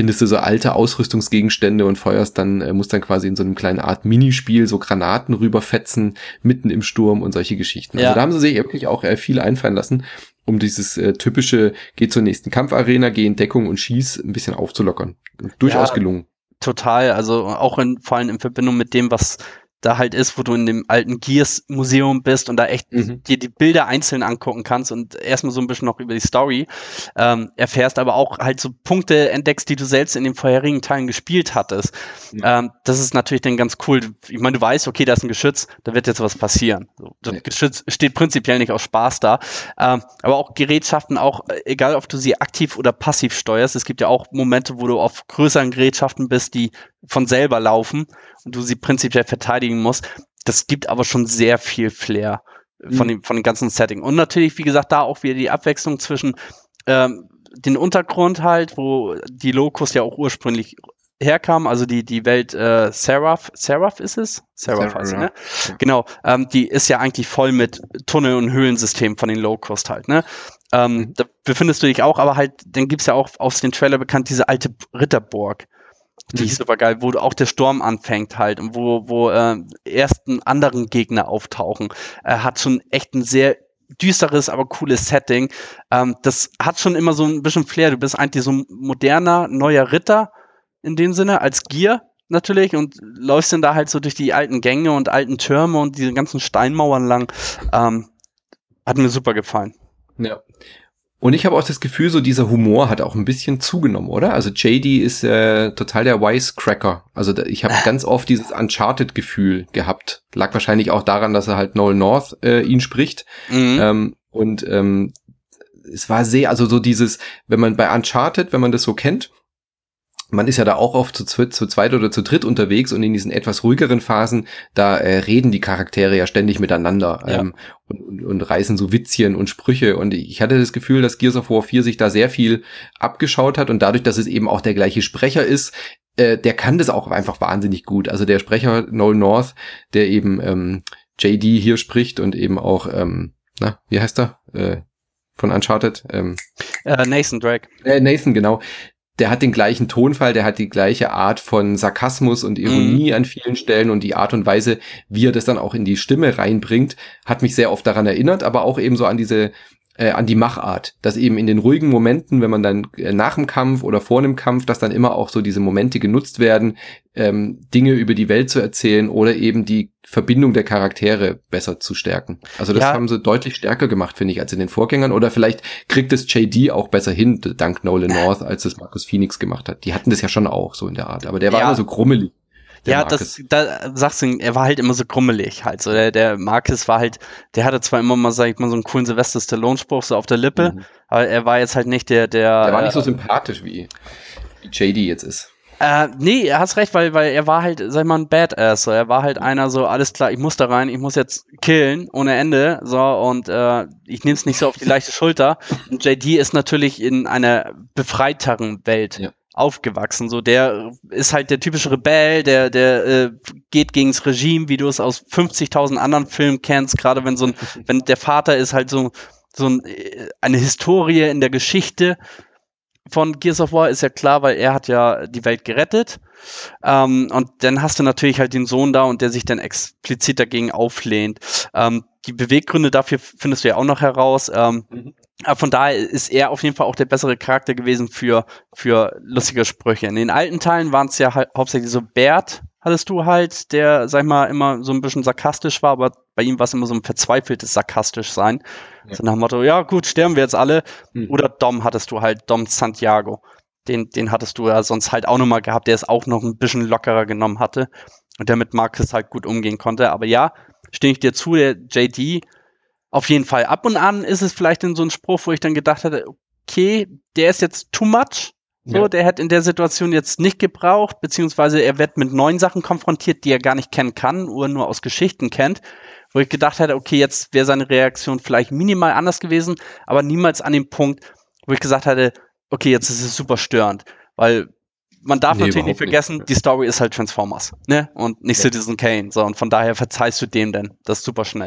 alte Ausrüstungsgegenstände und feuerst dann, musst dann quasi in so einem kleinen Art Minispiel so Granaten rüberfetzen, mitten im Sturm und solche Geschichten. Also da haben sie sich wirklich auch viel einfallen lassen, um dieses typische, geh zur nächsten Kampfarena, geh in Deckung und schieß, ein bisschen aufzulockern. Durchaus gelungen. Total, also auch vor allem in Verbindung mit dem, was da halt ist, wo du in dem alten Gears-Museum bist und da echt dir die Bilder einzeln angucken kannst und erstmal so ein bisschen noch über die Story erfährst, aber auch halt so Punkte entdeckst, die du selbst in den vorherigen Teilen gespielt hattest. Das ist natürlich dann ganz cool. Ich meine, du weißt, okay, da ist ein Geschütz, da wird jetzt was passieren. So, das Geschütz steht prinzipiell nicht aus Spaß da. Aber auch Gerätschaften, auch egal, ob du sie aktiv oder passiv steuerst, es gibt ja auch Momente, wo du auf größeren Gerätschaften bist, die von selber laufen und du sie prinzipiell verteidigen musst. Das gibt aber schon sehr viel Flair von dem ganzen Setting. Und natürlich, wie gesagt, da auch wieder die Abwechslung zwischen den Untergrund halt, wo die Locust ja auch ursprünglich herkam, also die Welt Seraph ist es? Seraph heißt sie, ne? Ja. Genau, die ist ja eigentlich voll mit Tunnel- und Höhlensystemen von den Locust halt, ne? Da befindest du dich auch, aber halt, dann gibt's ja auch aus dem Trailer bekannt diese alte Ritterburg. Die ist super geil, wo auch der Sturm anfängt halt und wo ersten anderen Gegner auftauchen. Hat schon echt ein sehr düsteres, aber cooles Setting. Das hat schon immer so ein bisschen Flair. Du bist eigentlich so ein moderner, neuer Ritter in dem Sinne, als Gear natürlich und läufst dann da halt so durch die alten Gänge und alten Türme und diese ganzen Steinmauern lang. Hat mir super gefallen. Ja. Und ich habe auch das Gefühl, so dieser Humor hat auch ein bisschen zugenommen, oder? Also JD ist total der Wisecracker. Also ich habe ganz oft dieses Uncharted-Gefühl gehabt. Lag wahrscheinlich auch daran, dass er halt Nolan North ihn spricht. Es war sehr, also so dieses, wenn man bei Uncharted, wenn man das so kennt, man ist ja da auch oft zu zweit oder zu dritt unterwegs und in diesen etwas ruhigeren Phasen, da reden die Charaktere ja ständig miteinander und reißen so Witzchen und Sprüche und ich hatte das Gefühl, dass Gears of War 4 sich da sehr viel abgeschaut hat und dadurch, dass es eben auch der gleiche Sprecher ist, der kann das auch einfach wahnsinnig gut. Also der Sprecher Nolan North, der eben JD hier spricht und eben auch, wie heißt er? Von Uncharted? Nathan Drake. Nathan, genau. Der hat den gleichen Tonfall, der hat die gleiche Art von Sarkasmus und Ironie an vielen Stellen und die Art und Weise, wie er das dann auch in die Stimme reinbringt, hat mich sehr oft daran erinnert, aber auch eben so an an die Machart, dass eben in den ruhigen Momenten, wenn man dann nach dem Kampf oder vor einem Kampf, dass dann immer auch so diese Momente genutzt werden, Dinge über die Welt zu erzählen oder eben die Verbindung der Charaktere besser zu stärken. Also das haben sie deutlich stärker gemacht, finde ich, als in den Vorgängern. Oder vielleicht kriegt es JD auch besser hin, dank Nolan North, als es Marcus Phoenix gemacht hat. Die hatten das ja schon auch so in der Art, aber der war immer so krummelig. Da sagst du, er war halt immer so krummelig halt. So der Marcus war halt, der hatte zwar immer mal, sag ich mal, so einen coolen Sylvester Stallone-Spruch so auf der Lippe, aber er war jetzt halt nicht der war nicht so sympathisch wie JD jetzt ist. Nee, er hast recht, weil er war halt, sag ich mal, ein Badass. So. Er war halt einer so, alles klar, ich muss da rein, ich muss jetzt killen, ohne Ende. So, und ich nehme es nicht so auf die leichte Schulter. Und JD ist natürlich in einer befreiteren Welt aufgewachsen. So, der ist halt der typische Rebell, der geht gegens Regime, wie du es aus 50.000 anderen Filmen kennst, gerade wenn der Vater ist halt eine Historie in der Geschichte von Gears of War, ist ja klar, weil er hat ja die Welt gerettet. Und dann hast du natürlich halt den Sohn da und der sich dann explizit dagegen auflehnt. Die Beweggründe dafür findest du ja auch noch heraus. Aber von daher ist er auf jeden Fall auch der bessere Charakter gewesen für lustige Sprüche. In den alten Teilen waren es ja halt hauptsächlich so Bert, hattest du halt, der, sag ich mal, immer so ein bisschen sarkastisch war, aber bei ihm war es immer so ein verzweifeltes sarkastisch sein. Ja. So nach dem Motto, ja gut, sterben wir jetzt alle. Oder Dom hattest du halt, Dom Santiago. Den hattest du ja sonst halt auch nochmal gehabt, der es auch noch ein bisschen lockerer genommen hatte und der mit Marcus halt gut umgehen konnte. Aber ja, stimme ich dir zu, der JD auf jeden Fall. Ab und an ist es vielleicht in so ein Spruch, wo ich dann gedacht hatte, okay, der ist jetzt too much. So, der hätte in der Situation jetzt nicht gebraucht, beziehungsweise er wird mit neuen Sachen konfrontiert, die er gar nicht kennen kann, oder nur aus Geschichten kennt, wo ich gedacht hätte, okay, jetzt wäre seine Reaktion vielleicht minimal anders gewesen, aber niemals an dem Punkt, wo ich gesagt hatte, okay, jetzt ist es super störend, weil man darf natürlich nicht vergessen, die Story ist halt Transformers, ne, und nicht Citizen Kane, so, und von daher verzeihst du dem denn das super schnell.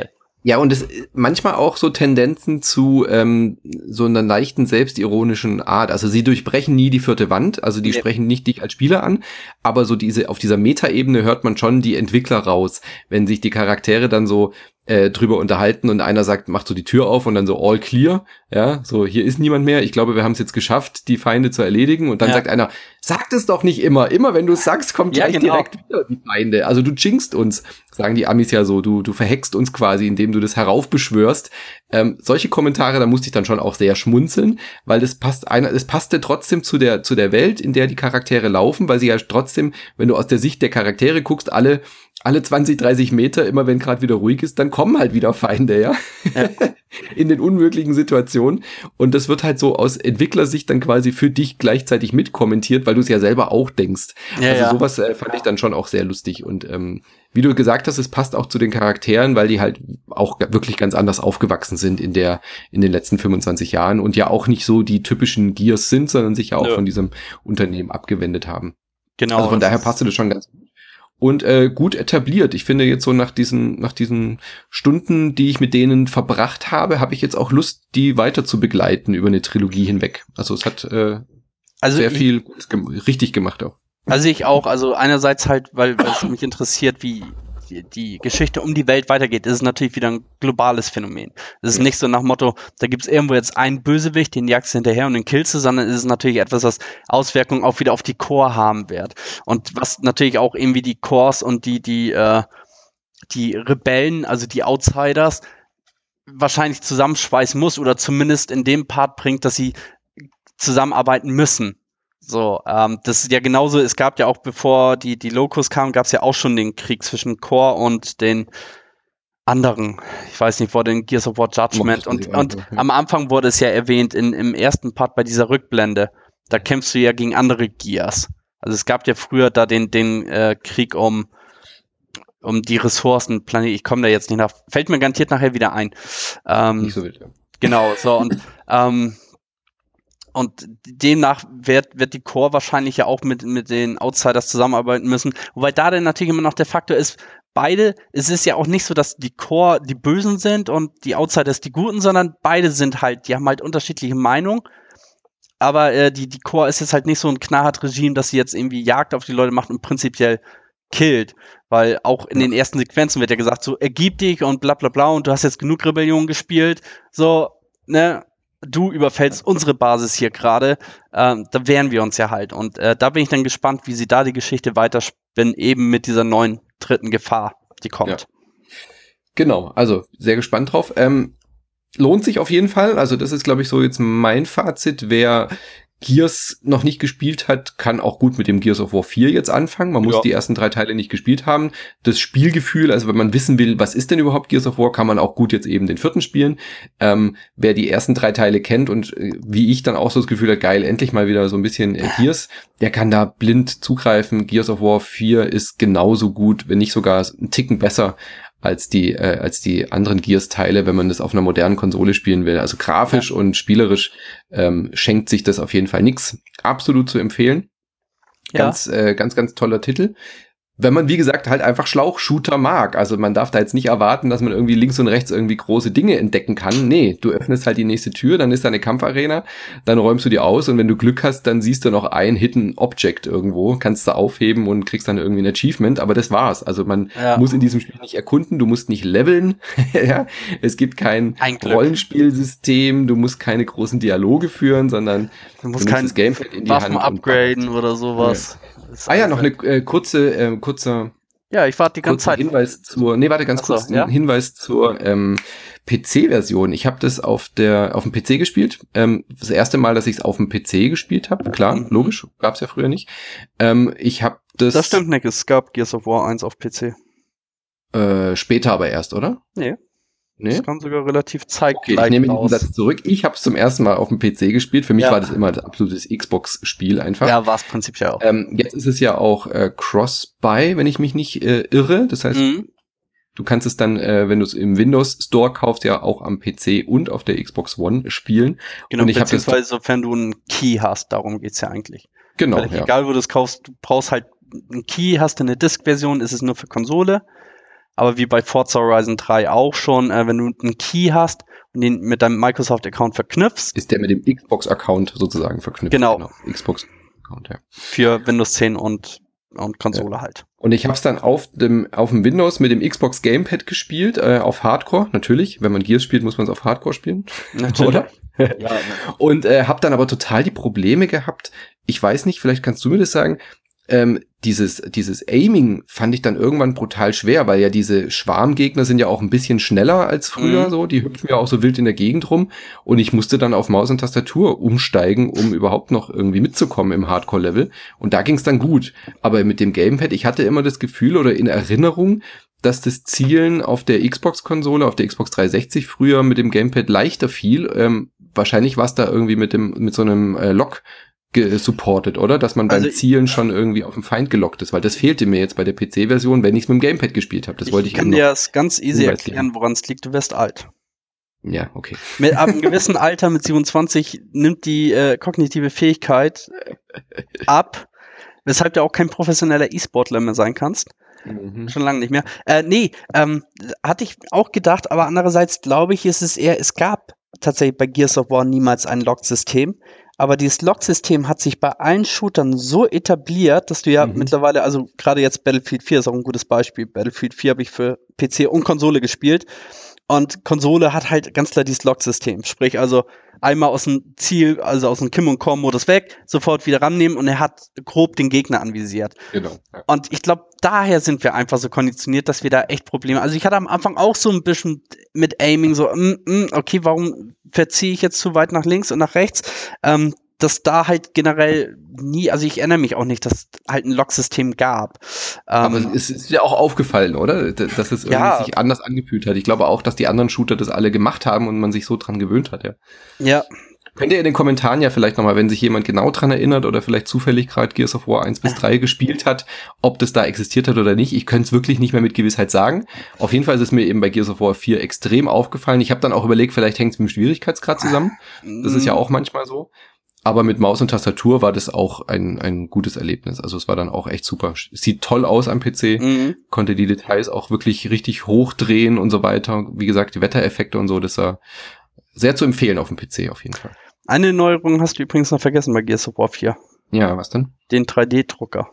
Ja, und es manchmal auch so Tendenzen zu so einer leichten selbstironischen Art. Also sie durchbrechen nie die vierte Wand, also die sprechen nicht dich als Spieler an, aber so auf dieser Metaebene hört man schon die Entwickler raus, wenn sich die Charaktere dann so drüber unterhalten und einer sagt, macht so die Tür auf und dann so all clear, ja, so hier ist niemand mehr, ich glaube, wir haben es jetzt geschafft, die Feinde zu erledigen und dann sagt einer, sagt es doch nicht immer wenn du es sagst, kommt gleich direkt wieder die Feinde, also du jinxst uns, sagen die Amis ja so, du verhext uns quasi, indem du das heraufbeschwörst. Solche Kommentare, da musste ich dann schon auch sehr schmunzeln, weil das passte trotzdem zu der Welt, in der die Charaktere laufen, weil sie ja trotzdem, wenn du aus der Sicht der Charaktere guckst, alle 20, 30 Meter, immer wenn gerade wieder ruhig ist, dann kommen halt wieder Feinde, ja. In den unmöglichen Situationen. Und das wird halt so aus Entwicklersicht dann quasi für dich gleichzeitig mitkommentiert, weil du es ja selber auch denkst. Sowas fand ich dann schon auch sehr lustig. Und wie du gesagt hast, es passt auch zu den Charakteren, weil die halt auch wirklich ganz anders aufgewachsen sind in den letzten 25 Jahren und ja auch nicht so die typischen Gears sind, sondern sich ja auch von diesem Unternehmen abgewendet haben. Genau. Also von daher passte das schon ganz gut. Und gut etabliert. Ich finde jetzt so nach diesen Stunden, die ich mit denen verbracht habe, habe ich jetzt auch Lust, die weiter zu begleiten über eine Trilogie hinweg. Also es hat sehr viel richtig gemacht auch. Also ich auch. Also einerseits halt, weil es mich interessiert, wie die Geschichte um die Welt weitergeht, ist es natürlich wieder ein globales Phänomen. Es ist nicht so nach Motto, da gibt es irgendwo jetzt einen Bösewicht, den jagst du hinterher und den killst du, sondern es ist natürlich etwas, was Auswirkungen auch wieder auf die Core haben wird. Und was natürlich auch irgendwie die Cores und die Rebellen, also die Outsiders, wahrscheinlich zusammenschweißen muss oder zumindest in dem Part bringt, dass sie zusammenarbeiten müssen. So, das ist ja genauso, es gab ja auch, bevor die Locust kamen, gab es ja auch schon den Krieg zwischen Core und den anderen, ich weiß nicht, vor den Gears of War Judgment und am Anfang wurde es ja erwähnt, im ersten Part bei dieser Rückblende, da kämpfst du ja gegen andere Gears. Also es gab ja früher da den Krieg um die Ressourcen, ich komme da jetzt nicht nach, fällt mir garantiert nachher wieder ein. Nicht so wild, ja. Genau, so und demnach wird die Core wahrscheinlich ja auch mit den Outsiders zusammenarbeiten müssen. Wobei da dann natürlich immer noch der Faktor ist, es ist ja auch nicht so, dass die Core die Bösen sind und die Outsiders die Guten, sondern beide die haben halt unterschiedliche Meinungen. Aber die Core ist jetzt halt nicht so ein knallhart Regime, dass sie jetzt irgendwie Jagd auf die Leute macht und prinzipiell killt. Weil auch in den ersten Sequenzen wird ja gesagt, so ergib dich und bla bla bla und du hast jetzt genug Rebellion gespielt. So, ne? Du überfällst unsere Basis hier gerade, da wehren wir uns ja halt. Und da bin ich dann gespannt, wie sie da die Geschichte weiterspinnen, eben mit dieser neuen dritten Gefahr, die kommt. Ja. Genau, also sehr gespannt drauf. Lohnt sich auf jeden Fall. Also das ist, glaube ich, so jetzt mein Fazit. Wer Gears noch nicht gespielt hat, kann auch gut mit dem Gears of War 4 jetzt anfangen. Man muss die ersten 3 Teile nicht gespielt haben. Das Spielgefühl, also wenn man wissen will, was ist denn überhaupt Gears of War, kann man auch gut jetzt eben den 4. spielen. Wer die ersten 3 Teile kennt und wie ich dann auch so das Gefühl hat, geil, endlich mal wieder so ein bisschen Gears, der kann da blind zugreifen. Gears of War 4 ist genauso gut, wenn nicht sogar einen Ticken besser als die anderen Gears-Teile, wenn man das auf einer modernen Konsole spielen will. Also grafisch und spielerisch schenkt sich das auf jeden Fall nix. Absolut zu empfehlen. Ja. Ganz toller Titel. Wenn man, wie gesagt, halt einfach Schlauchshooter mag. Also man darf da jetzt nicht erwarten, dass man irgendwie links und rechts irgendwie große Dinge entdecken kann. Nee, du öffnest halt die nächste Tür, dann ist da eine Kampfarena, dann räumst du die aus und wenn du Glück hast, dann siehst du noch ein Hidden Object irgendwo, kannst du aufheben und kriegst dann irgendwie ein Achievement, aber das war's. Also man muss in diesem Spiel nicht erkunden, du musst nicht leveln. Ja, es gibt kein Rollenspielsystem, du musst keine großen Dialoge führen, sondern du musst kein Gamepad in die Hand upgraden oder sowas. Ja. Noch eine kurzer ja, ich warte die ganze Zeit. Hinweis ein Hinweis zur PC-Version. Ich habe das auf dem PC gespielt. Das erste Mal, dass ich es auf dem PC gespielt habe. Klar, logisch, gab's ja früher nicht. Ich habe das. Das stimmt nicht, es gab Gears of War 1 auf PC. Später aber erst, oder? Nee. Das kam sogar relativ zeitgleich. Okay, ich nehme diesen Satz zurück. Ich habe es zum ersten Mal auf dem PC gespielt. Für mich war das immer ein absolutes Xbox-Spiel einfach. Ja, war es prinzipiell auch. Jetzt ist es ja auch Cross-Buy, wenn ich mich nicht irre. Das heißt, du kannst es dann, wenn du es im Windows Store kaufst, ja auch am PC und auf der Xbox One spielen. Genau, und beziehungsweise sofern du einen Key hast, darum geht's ja eigentlich. Genau, egal wo du es kaufst, du brauchst halt einen Key, hast du eine Disk-Version, ist es nur für Konsole. aber wie bei Forza Horizon 3 auch schon, wenn du einen Key hast und den mit deinem Microsoft-Account verknüpfst. Ist der mit dem Xbox-Account sozusagen verknüpft? Genau. Xbox-Account, ja. Für Windows 10 und Konsole halt. Und ich habe es dann auf dem Windows mit dem Xbox Gamepad gespielt, auf Hardcore, natürlich. Wenn man Gears spielt, muss man es auf Hardcore spielen. Natürlich. Oder? Ja. Und habe dann aber total die Probleme gehabt. Ich weiß nicht, vielleicht kannst du mir das sagen. Dieses Aiming fand ich dann irgendwann brutal schwer, weil ja diese Schwarmgegner sind ja auch ein bisschen schneller als früher, so. Die hüpfen ja auch so wild in der Gegend rum. Und ich musste dann auf Maus und Tastatur umsteigen, um überhaupt noch irgendwie mitzukommen im Hardcore-Level. Und da ging es dann gut. Aber mit dem Gamepad, ich hatte immer das Gefühl oder in Erinnerung, dass das Zielen auf der Xbox-Konsole, auf der Xbox 360 früher mit dem Gamepad leichter fiel. Wahrscheinlich war es da irgendwie mit so einem Lock supported, oder? Dass man beim Zielen schon irgendwie auf den Feind gelockt ist, weil das fehlte mir jetzt bei der PC-Version, wenn ich es mit dem Gamepad gespielt habe. Das wollte ich kann dir das ganz easy erklären, woran es liegt. Du wirst alt. Ja, okay. Mit einem gewissen Alter, mit 27, nimmt die kognitive Fähigkeit ab, weshalb du auch kein professioneller E-Sportler mehr sein kannst. Schon lange nicht mehr. Hatte ich auch gedacht, aber andererseits glaube ich, es gab tatsächlich bei Gears of War niemals ein Lock-System. Aber dieses Lock-System hat sich bei allen Shootern so etabliert, dass du ja mittlerweile, also gerade jetzt Battlefield 4 ist auch ein gutes Beispiel. Battlefield 4 habe ich für PC und Konsole gespielt. Und Konsole hat halt ganz klar dieses Lock-System. Sprich, also einmal aus dem Ziel, also aus dem Kim- und Core-Modus weg, sofort wieder rannehmen und er hat grob den Gegner anvisiert. Genau. Ja. Und ich glaube, daher sind wir einfach so konditioniert, dass wir da echt Probleme. Also ich hatte am Anfang auch so ein bisschen mit Aiming so, okay, warum verziehe ich jetzt zu weit nach links und nach rechts? Dass da halt generell nie, also ich erinnere mich auch nicht, dass es halt ein Lock-System gab. Aber es ist ja auch aufgefallen, oder? Dass es irgendwie sich anders angefühlt hat. Ich glaube auch, dass die anderen Shooter das alle gemacht haben und man sich so dran gewöhnt hat, ja. Ja. Könnt ihr in den Kommentaren ja vielleicht nochmal, wenn sich jemand genau dran erinnert oder vielleicht zufällig gerade Gears of War 1 bis 3 gespielt hat, ob das da existiert hat oder nicht. Ich könnte es wirklich nicht mehr mit Gewissheit sagen. Auf jeden Fall ist es mir eben bei Gears of War 4 extrem aufgefallen. Ich habe dann auch überlegt, vielleicht hängt es mit dem Schwierigkeitsgrad zusammen. Das ist ja auch manchmal so. Aber mit Maus und Tastatur war das auch ein gutes Erlebnis. Also es war dann auch echt super. Sieht toll aus am PC. Konnte die Details auch wirklich richtig hochdrehen und so weiter. Wie gesagt, die Wettereffekte und so, das war sehr zu empfehlen auf dem PC auf jeden Fall. Eine Neuerung hast du übrigens noch vergessen bei Gears of War 4. Ja, was denn? Den 3D-Drucker.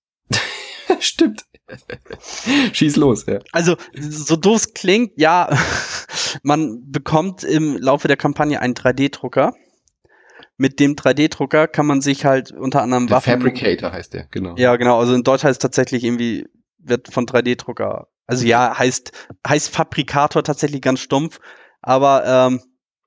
Stimmt. Schieß los, ja. Also, so doof es klingt, ja, man bekommt im Laufe der Kampagne einen 3D-Drucker. Mit dem 3D-Drucker kann man sich halt unter anderem Waffen... Fabricator heißt der, genau. Ja, genau. Also in Deutsch heißt tatsächlich irgendwie, wird von 3D-Drucker... Also ja, heißt Fabrikator tatsächlich ganz stumpf. Aber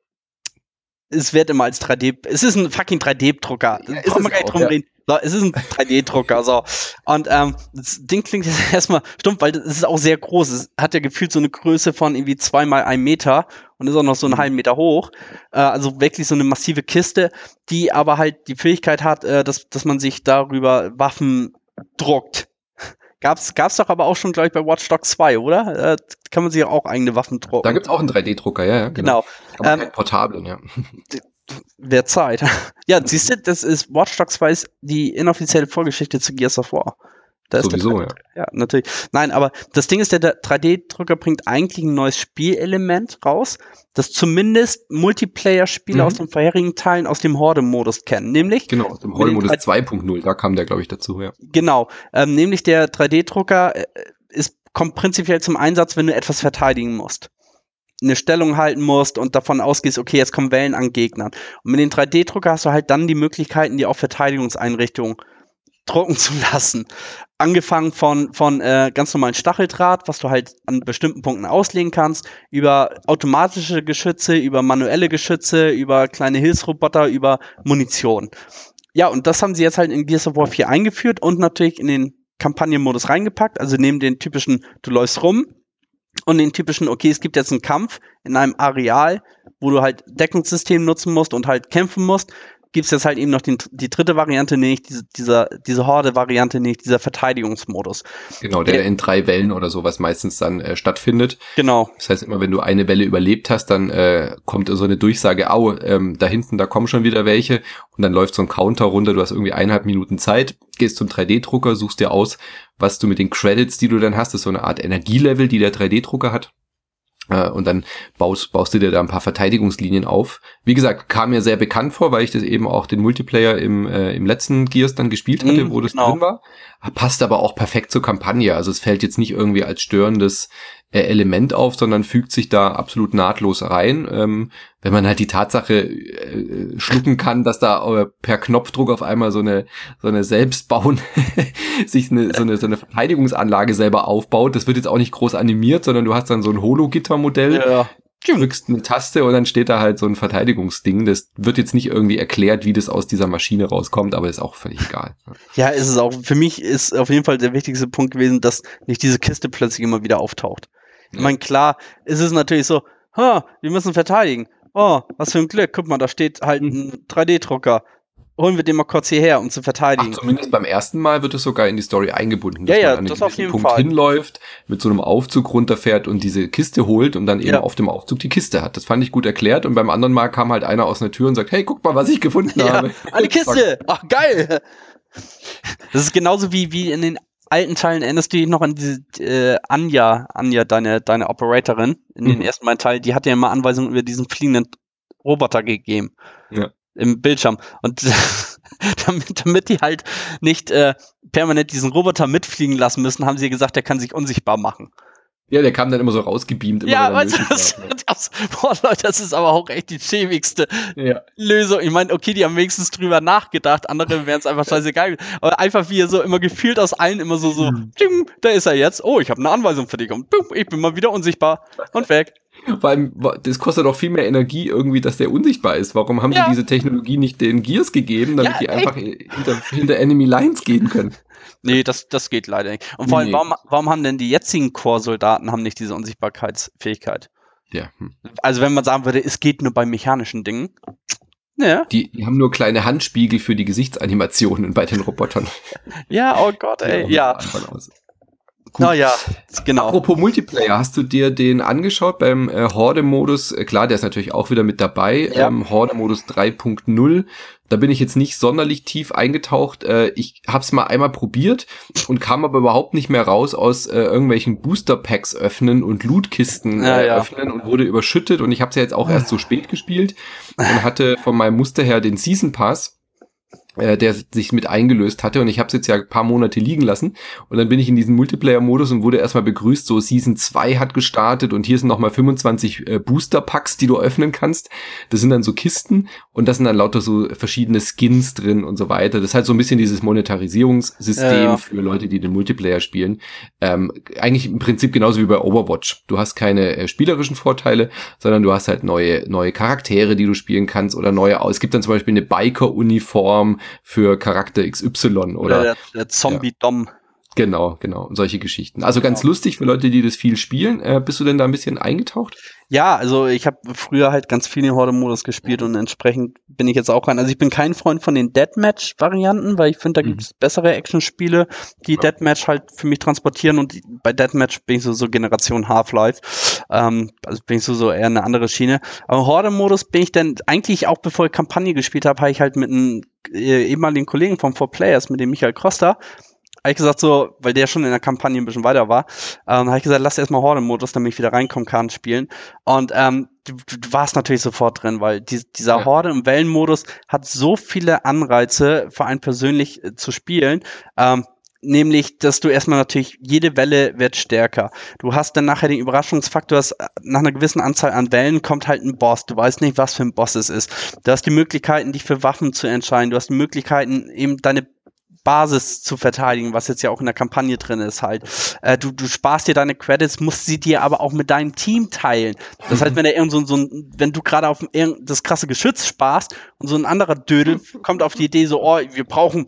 es wird immer als 3D... Es ist ein fucking 3D-Drucker. Da brauchen wir gar nicht drum reden. So, es ist ein 3D-Drucker, so. Und das Ding klingt jetzt erstmal stumpf, weil es ist auch sehr groß. Es hat ja gefühlt so eine Größe von irgendwie 2 mal 1 Meter und ist auch noch so einen halben Meter hoch. Also wirklich so eine massive Kiste, die aber halt die Fähigkeit hat, dass man sich darüber Waffen druckt. Gab's doch aber auch schon, glaube ich, bei Watch Dogs 2, oder? Kann man sich auch eigene Waffen drucken. Da gibt's auch einen 3D-Drucker, ja, genau. Aber keinen portablen, ja. Wer Zeit. Ja, siehst du, das ist Watch Dogs 2 ist die inoffizielle Vorgeschichte zu Gears of War. Da sowieso, ja. Ja, natürlich. Nein, aber das Ding ist, der 3D-Drucker bringt eigentlich ein neues Spielelement raus, das zumindest Multiplayer-Spieler aus den vorherigen Teilen aus dem Horde-Modus kennen. Nämlich genau, aus dem Horde-Modus 2.0, da kam der, glaube ich, dazu, ja. Genau, nämlich der 3D-Drucker kommt prinzipiell zum Einsatz, wenn du etwas verteidigen musst. Eine Stellung halten musst und davon ausgehst, okay, jetzt kommen Wellen an Gegnern. Und mit dem 3D-Drucker hast du halt dann die Möglichkeiten, die auch Verteidigungseinrichtungen drucken zu lassen. Angefangen von ganz normalen Stacheldraht, was du halt an bestimmten Punkten auslegen kannst, über automatische Geschütze, über manuelle Geschütze, über kleine Hilfsroboter, über Munition. Ja, und das haben sie jetzt halt in Gears of War 4 eingeführt und natürlich in den Kampagnenmodus reingepackt. Also neben den typischen, du läufst rum, und den typischen, okay, es gibt jetzt einen Kampf in einem Areal, wo du halt Deckungssystem nutzen musst und halt kämpfen musst, gibt es jetzt halt eben noch die dritte Variante nicht, diese Horde-Variante nicht, dieser Verteidigungsmodus. Genau, der in 3 Wellen oder sowas meistens dann stattfindet. Genau. Das heißt, immer wenn du eine Welle überlebt hast, dann kommt so eine Durchsage, da hinten, da kommen schon wieder welche, und dann läuft so ein Counter runter, du hast irgendwie 1,5 Minuten Zeit, gehst zum 3D-Drucker, suchst dir aus, was du mit den Credits, die du dann hast, das ist so eine Art Energielevel, die der 3D-Drucker hat. Und dann baust du dir da ein paar Verteidigungslinien auf. Wie gesagt, kam mir sehr bekannt vor, weil ich das eben auch den Multiplayer im letzten Gears dann gespielt hatte, wo das drin war. Passt aber auch perfekt zur Kampagne. Also es fällt jetzt nicht irgendwie als störendes Element auf, sondern fügt sich da absolut nahtlos rein. Wenn man halt die Tatsache schlucken kann, dass da per Knopfdruck auf einmal so eine selbst bauen, sich so eine Verteidigungsanlage selber aufbaut. Das wird jetzt auch nicht groß animiert, sondern du hast dann so ein Holo-Gitter-Modell. Ja. Drückst eine Taste und dann steht da halt so ein Verteidigungsding. Das wird jetzt nicht irgendwie erklärt, wie das aus dieser Maschine rauskommt, aber ist auch völlig egal. Ja, ist es auch. Für mich ist auf jeden Fall der wichtigste Punkt gewesen, dass nicht diese Kiste plötzlich immer wieder auftaucht. Ich meine, klar, ist es natürlich so, wir müssen verteidigen. Oh, was für ein Glück. Guck mal, da steht halt ein 3D-Drucker. Holen wir den mal kurz hierher, um zu verteidigen. Zumindest beim ersten Mal wird es sogar in die Story eingebunden, dass man an einen gewissen Punkt hinläuft, mit so einem Aufzug runterfährt und diese Kiste holt und dann eben auf dem Aufzug die Kiste hat. Das fand ich gut erklärt, und beim anderen Mal kam halt einer aus einer Tür und sagt, hey, guck mal, was ich gefunden habe. Eine Kiste! Ach, geil! Das ist genauso wie in den alten Teilen. Erinnerst du dich noch an diese Anja, deine Operatorin in den ersten beiden Teilen, die hat ja immer Anweisungen über diesen fliegenden Roboter gegeben. Ja. Im Bildschirm. Und damit die halt nicht permanent diesen Roboter mitfliegen lassen müssen, haben sie gesagt, der kann sich unsichtbar machen. Ja, der kam dann immer so rausgebeamt. Ja, weißt du, Leute, das ist aber auch echt die schäbigste Lösung. Ich meine, okay, die haben wenigstens drüber nachgedacht, andere wären es einfach scheißegal. Aber einfach wie er so immer gefühlt aus allen immer so, da ist er jetzt. Oh, ich habe eine Anweisung für dich. Und ich bin mal wieder unsichtbar und weg. Vor allem, das kostet doch viel mehr Energie irgendwie, dass der unsichtbar ist. Warum haben sie diese Technologie nicht den Gears gegeben, damit die einfach hinter Enemy Lines gehen können? Nee, das geht leider nicht. Und vor allem, warum haben denn die jetzigen Core-Soldaten nicht diese Unsichtbarkeitsfähigkeit? Ja. Also wenn man sagen würde, es geht nur bei mechanischen Dingen. Ja. Die haben nur kleine Handspiegel für die Gesichtsanimationen bei den Robotern. Ja, oh Gott, ey, ja. Gut. Ja, genau. Apropos Multiplayer, hast du dir den angeschaut beim Horde-Modus? Klar, der ist natürlich auch wieder mit dabei. Ja. Horde-Modus 3.0. Da bin ich jetzt nicht sonderlich tief eingetaucht. Ich hab's mal einmal probiert und kam aber überhaupt nicht mehr raus aus irgendwelchen Booster-Packs öffnen und Lootkisten öffnen und wurde überschüttet. Und ich hab's ja jetzt auch erst so spät gespielt und hatte von meinem Muster her den Season Pass, der sich mit eingelöst hatte, und ich habe es jetzt ja ein paar Monate liegen lassen, und dann bin ich in diesen Multiplayer-Modus und wurde erstmal begrüßt, so Season 2 hat gestartet und hier sind nochmal 25 Booster-Packs, die du öffnen kannst. Das sind dann so Kisten und da sind dann lauter so verschiedene Skins drin und so weiter. Das ist halt so ein bisschen dieses Monetarisierungssystem für Leute, die den Multiplayer spielen. Eigentlich im Prinzip genauso wie bei Overwatch. Du hast keine spielerischen Vorteile, sondern du hast halt neue Charaktere, die du spielen kannst, oder es gibt dann zum Beispiel eine Biker-Uniform für Charakter XY oder der Zombie-Dom. Genau, und solche Geschichten. Also ganz lustig für Leute, die das viel spielen. Bist du denn da ein bisschen eingetaucht? Ja, also ich habe früher halt ganz viel in Horde-Modus gespielt und entsprechend bin ich jetzt auch rein. Also ich bin kein Freund von den Deathmatch-Varianten, weil ich finde, da gibt es bessere Actionspiele, die Deathmatch halt für mich transportieren, und bei Deathmatch bin ich so Generation Half-Life. Also bin ich so eher eine andere Schiene. Aber Horde-Modus bin ich dann eigentlich auch, bevor ich Kampagne gespielt habe ich halt mit einem ehemaligen Kollegen von 4Players, mit dem Michael Costa, habe ich gesagt so, weil der schon in der Kampagne ein bisschen weiter war, habe ich gesagt, lass erstmal Horde-Modus, damit ich wieder reinkommen kann, spielen. Und du warst natürlich sofort drin, weil dieser Horde- und Wellenmodus hat so viele Anreize, für einen persönlich zu spielen, nämlich, dass du erstmal natürlich, jede Welle wird stärker. Du hast dann nachher den Überraschungsfaktor, dass nach einer gewissen Anzahl an Wellen kommt halt ein Boss. Du weißt nicht, was für ein Boss es ist. Du hast die Möglichkeiten, dich für Waffen zu entscheiden. Du hast die Möglichkeiten, eben deine Basis zu verteidigen, was jetzt ja auch in der Kampagne drin ist halt. Du sparst dir deine Credits, musst sie dir aber auch mit deinem Team teilen. Das heißt, wenn der wenn du gerade auf das krasse Geschütz sparst und so ein anderer Dödel kommt auf die Idee so, oh, wir brauchen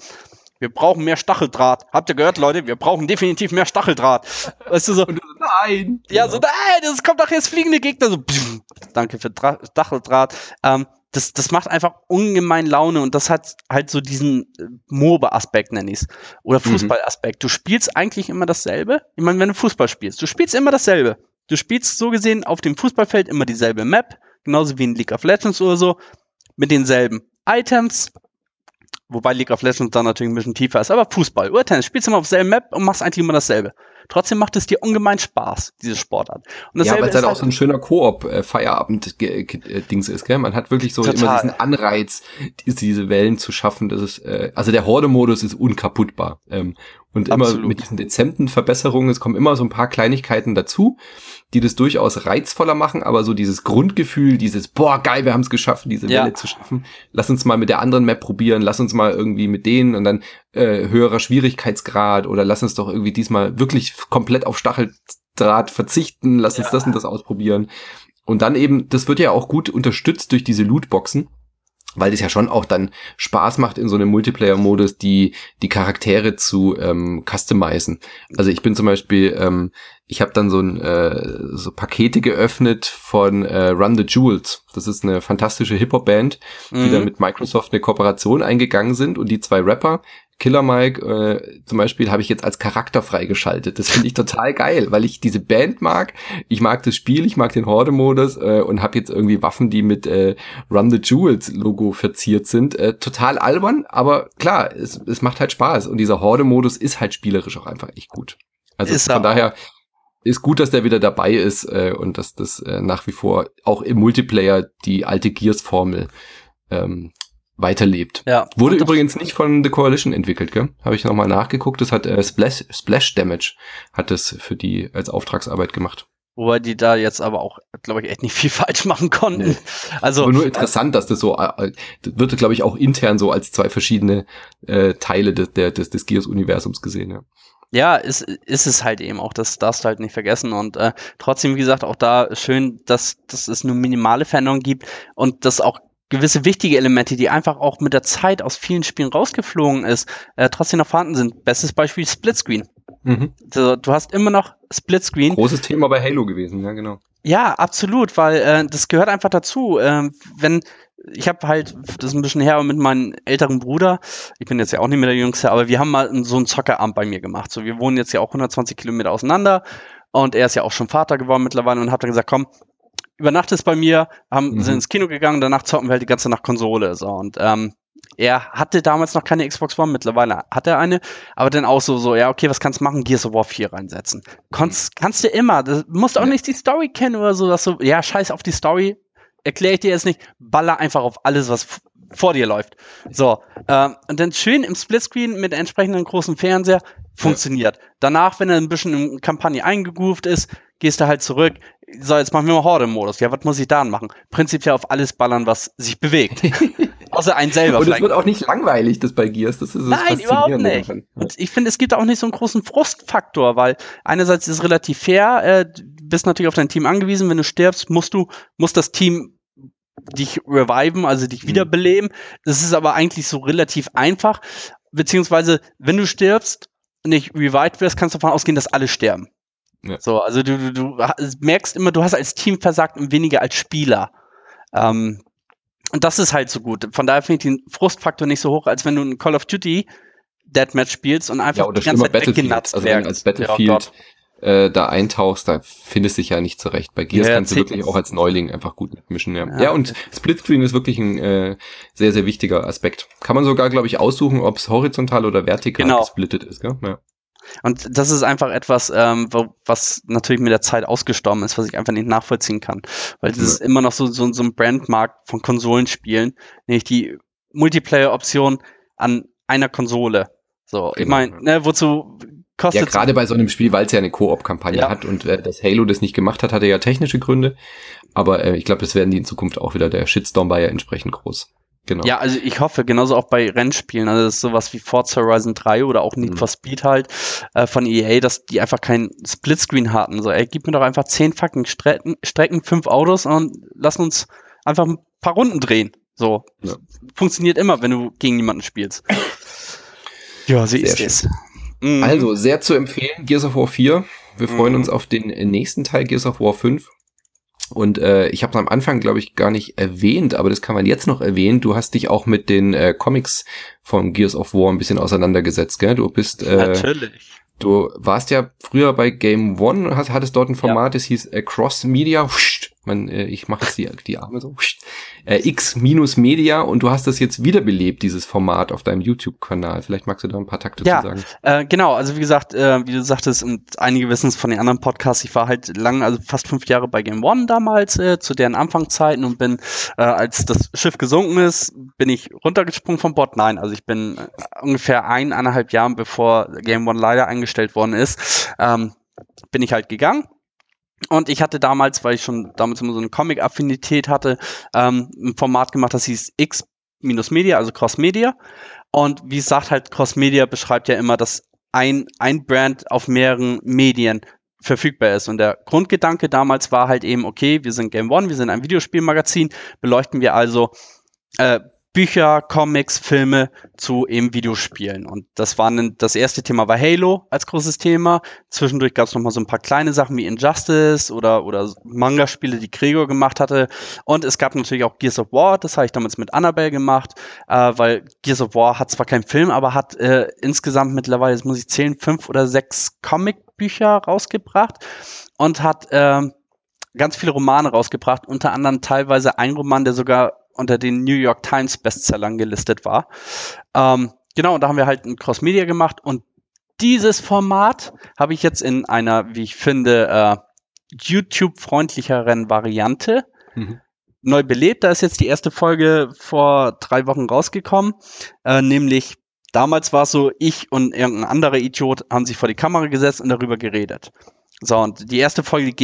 mehr Stacheldraht. Habt ihr gehört, Leute? Wir brauchen definitiv mehr Stacheldraht. Weißt du so? Und nein! Ja, so, nein, das kommt doch jetzt fliegende Gegner. So, danke für Stacheldraht. das macht einfach ungemein Laune und das hat halt so diesen MOBA-Aspekt, nenne ich es. Oder Fußball-Aspekt. Du spielst eigentlich immer dasselbe. Ich meine, wenn du Fußball spielst, du spielst immer dasselbe. Du spielst so gesehen auf dem Fußballfeld immer dieselbe Map, genauso wie in League of Legends oder so, mit denselben Items, wobei League of Legends dann natürlich ein bisschen tiefer ist, aber Fußball oder Tennis, spielst immer auf derselben Map und machst eigentlich immer dasselbe. Trotzdem macht es dir ungemein Spaß, diese Sportart. Und ja, weil es halt auch so ein schöner Koop-Feierabend-Dings ist, gell? Man hat wirklich so immer diesen Anreiz, diese Wellen zu schaffen. Das ist, also der Horde-Modus ist unkaputtbar. Und immer mit diesen dezenten Verbesserungen, es kommen immer so ein paar Kleinigkeiten dazu, die das durchaus reizvoller machen, aber so dieses Grundgefühl, dieses, boah, geil, wir haben es geschafft, diese Welle zu schaffen. Lass uns mal mit der anderen Map probieren, lass uns mal irgendwie mit denen und dann höherer Schwierigkeitsgrad oder lass uns doch irgendwie diesmal wirklich komplett auf Stacheldraht verzichten, lass uns das und das ausprobieren. Und dann eben, das wird ja auch gut unterstützt durch diese Lootboxen, weil das ja schon auch dann Spaß macht, in so einem Multiplayer-Modus die Charaktere zu customizen. Also ich bin zum Beispiel, ich habe dann so Pakete geöffnet von Run the Jewels. Das ist eine fantastische Hip-Hop-Band, die dann mit Microsoft eine Kooperation eingegangen sind und die 2 Rapper, Killer Mike zum Beispiel, habe ich jetzt als Charakter freigeschaltet. Das finde ich total geil, weil ich diese Band mag. Ich mag das Spiel, ich mag den Horde-Modus und habe jetzt irgendwie Waffen, die mit Run the Jewels-Logo verziert sind. Total albern, aber klar, es macht halt Spaß. Und dieser Horde-Modus ist halt spielerisch auch einfach echt gut. Also von daher ist gut, dass der wieder dabei ist und dass das nach wie vor auch im Multiplayer die alte Gears-Formel weiterlebt. Ja. Wurde übrigens nicht von The Coalition entwickelt, gell? Habe ich nochmal nachgeguckt. Das hat Splash Damage hat das für die als Auftragsarbeit gemacht. Wobei die da jetzt aber auch, glaube ich, echt nicht viel falsch machen konnten. Nee. Also, aber nur interessant, dass das so, das wird, glaube ich, auch intern so als 2 verschiedene Teile des Gears-Universums gesehen, ja. Ja, ist es halt eben auch, das darfst du halt nicht vergessen und trotzdem, wie gesagt, auch da schön, dass es nur minimale Veränderungen gibt und dass auch gewisse wichtige Elemente, die einfach auch mit der Zeit aus vielen Spielen rausgeflogen ist, trotzdem noch vorhanden sind. Bestes Beispiel Splitscreen. Also, du hast immer noch Splitscreen. Großes Thema bei Halo gewesen, ja genau. Ja, absolut, weil das gehört einfach dazu. Ich habe halt, das ist ein bisschen her, mit meinem älteren Bruder, ich bin jetzt ja auch nicht mehr der Jüngste, aber wir haben mal so einen Zockerabend bei mir gemacht. So, wir wohnen jetzt ja auch 120 Kilometer auseinander und er ist ja auch schon Vater geworden mittlerweile und hat dann gesagt, komm, übernachtest bei mir, sind ins Kino gegangen, danach zocken wir halt die ganze Nacht Konsole. So, und er hatte damals noch keine Xbox One, mittlerweile hat er eine, aber dann auch so, ja, okay, was kannst du machen? Gears of War 4 reinsetzen. Kannst du immer, du musst auch nicht die Story kennen oder so, dass du, ja, scheiß auf die Story, erkläre ich dir jetzt nicht, baller einfach auf alles, was vor dir läuft. So, und dann schön im Splitscreen mit entsprechenden großen Fernseher, funktioniert. Danach, wenn er ein bisschen in Kampagne eingegroovt ist, gehst du halt zurück, so, jetzt machen wir mal Horde-Modus. Ja, was muss ich da machen? Prinzipiell auf alles ballern, was sich bewegt. Außer einen selber. Und es wird auch nicht langweilig, das bei Gears. Das ist Nein, überhaupt nicht. Und ich finde, es gibt auch nicht so einen großen Frustfaktor, weil einerseits ist es relativ fair, du bist natürlich auf dein Team angewiesen, wenn du stirbst, muss das Team dich reviven, also dich wiederbeleben. Das ist aber eigentlich so relativ einfach, beziehungsweise, wenn du stirbst und nicht revived wirst, kannst du davon ausgehen, dass alle sterben. Ja. So, also du merkst immer, du hast als Team versagt und weniger als Spieler. Und das ist halt so gut. Von daher finde ich den Frustfaktor nicht so hoch, als wenn du ein Call of Duty Deathmatch spielst und einfach die ganze Zeit weggenatzt also wenn du als Battlefield da eintauchst, da findest du dich ja nicht zurecht. Bei Gears kannst du wirklich auch als Neuling einfach gut mitmischen. Ja, und Splitscreen ist wirklich ein sehr, sehr wichtiger Aspekt. Kann man sogar, glaube ich, aussuchen, ob es horizontal oder vertikal gesplittet ist. Gell? Ja. Und das ist einfach etwas, was natürlich mit der Zeit ausgestorben ist, was ich einfach nicht nachvollziehen kann. Weil das ist immer noch so ein Brandmarkt von Konsolenspielen, nämlich die Multiplayer-Option an einer Konsole. So, ich meine, wozu kostet ja, gerade bei so einem Spiel, weil es ja eine Koop-Kampagne hat und dass Halo das nicht gemacht hat, hatte ja technische Gründe. Aber ich glaube, das werden die in Zukunft auch wieder. Der Shitstorm war ja entsprechend groß. Genau. Ja, also ich hoffe, genauso auch bei Rennspielen, also das ist sowas wie Forza Horizon 3 oder auch Need for Speed halt von EA, dass die einfach keinen Splitscreen hatten. So, ey, gib mir doch einfach 10 fucking Strecken, 5 Autos und lass uns einfach ein paar Runden drehen. So, funktioniert immer, wenn du gegen jemanden spielst. Ja, so ist es. Also, sehr zu empfehlen, Gears of War 4. Wir freuen uns auf den nächsten Teil, Gears of War 5. Und ich habe es am Anfang, glaube ich, gar nicht erwähnt, aber das kann man jetzt noch erwähnen. Du hast dich auch mit den Comics von Gears of War ein bisschen auseinandergesetzt, gell? Du bist Natürlich. Du warst ja früher bei Game One, hattest dort ein Format, das hieß Cross Media. Ich mache jetzt die Arme so. X-Media, und du hast das jetzt wiederbelebt, dieses Format auf deinem YouTube-Kanal. Vielleicht magst du da ein paar Takte zu sagen. Genau, also wie gesagt, wie du sagtest, und einige wissen es von den anderen Podcasts, ich war halt lang, also fast 5 Jahre bei Game One damals, zu deren Anfangszeiten, und bin, als das Schiff gesunken ist, bin ich runtergesprungen vom Bord. Nein, also ich bin ungefähr 1,5 Jahren, bevor Game One leider eingestellt worden ist, bin ich halt gegangen. Und ich hatte damals, weil ich schon damals immer so eine Comic-Affinität hatte, ein Format gemacht, das hieß X-Media, also Cross-Media. Und wie es sagt, halt Cross-Media beschreibt ja immer, dass ein Brand auf mehreren Medien verfügbar ist. Und der Grundgedanke damals war halt eben, okay, wir sind Game One, wir sind ein Videospielmagazin, beleuchten wir also Bücher, Comics, Filme zu eben Videospielen. Und das erste Thema war Halo als großes Thema. Zwischendurch gab es noch mal so ein paar kleine Sachen wie Injustice oder Manga-Spiele, die Gregor gemacht hatte. Und es gab natürlich auch Gears of War, das habe ich damals mit Annabelle gemacht, weil Gears of War hat zwar keinen Film, aber hat insgesamt mittlerweile, jetzt muss ich zählen, 5 oder 6 Comic-Bücher rausgebracht und hat ganz viele Romane rausgebracht, unter anderem teilweise ein Roman, der sogar unter den New York Times Bestsellern gelistet war. Genau, und da haben wir halt ein Cross-Media gemacht, und dieses Format habe ich jetzt in einer, wie ich finde, YouTube-freundlicheren Variante neu belebt. Da ist jetzt die erste Folge vor 3 Wochen rausgekommen, nämlich damals war es so, ich und irgendein anderer Idiot haben sich vor die Kamera gesetzt und darüber geredet. So, und die erste Folge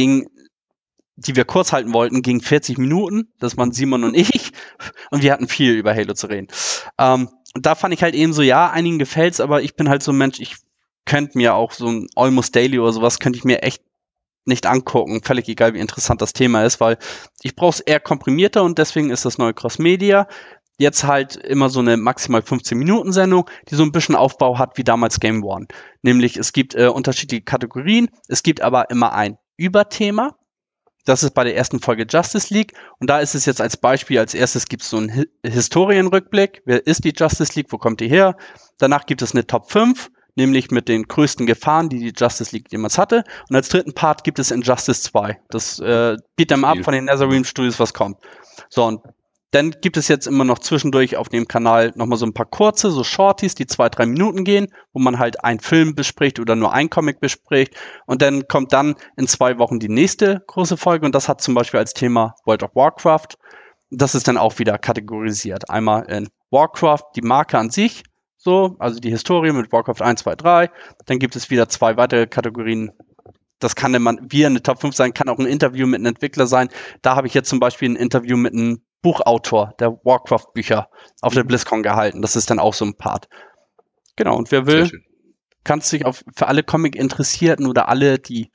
die wir kurz halten wollten, ging 40 Minuten. Das waren Simon und ich. Und wir hatten viel über Halo zu reden. Und da fand ich halt eben so, ja, einigen gefällt's, aber ich bin halt so ein Mensch, ich könnte mir auch so ein Almost Daily oder sowas, könnte ich mir echt nicht angucken. Völlig egal, wie interessant das Thema ist, weil ich brauche es eher komprimierter, und deswegen ist das neue Cross-Media jetzt halt immer so eine maximal 15-Minuten-Sendung, die so ein bisschen Aufbau hat wie damals Game One. Nämlich, es gibt unterschiedliche Kategorien, es gibt aber immer ein Überthema. Das ist bei der ersten Folge Justice League, und da ist es jetzt als Beispiel, als erstes gibt es so einen Historienrückblick. Wer ist die Justice League? Wo kommt die her? Danach gibt es eine Top 5, nämlich mit den größten Gefahren, die Justice League jemals hatte. Und als dritten Part gibt es Injustice 2. Das Beat'em Up von den Netherrealm Studios, was kommt. So, und dann gibt es jetzt immer noch zwischendurch auf dem Kanal nochmal so ein paar kurze, so Shorties, die 2-3 Minuten gehen, wo man halt einen Film bespricht oder nur einen Comic bespricht. Und dann kommt dann in 2 Wochen die nächste große Folge, und das hat zum Beispiel als Thema World of Warcraft. Das ist dann auch wieder kategorisiert. Einmal in Warcraft, die Marke an sich, so, also die Historie mit Warcraft 1, 2, 3. Dann gibt es wieder 2 weitere Kategorien. Das kann dann wie eine Top 5 sein, kann auch ein Interview mit einem Entwickler sein. Da habe ich jetzt zum Beispiel ein Interview mit einem Buchautor der Warcraft-Bücher auf der BlizzCon gehalten. Das ist dann auch so ein Part. Genau, und wer will, kann sich für alle Comic-Interessierten oder alle, die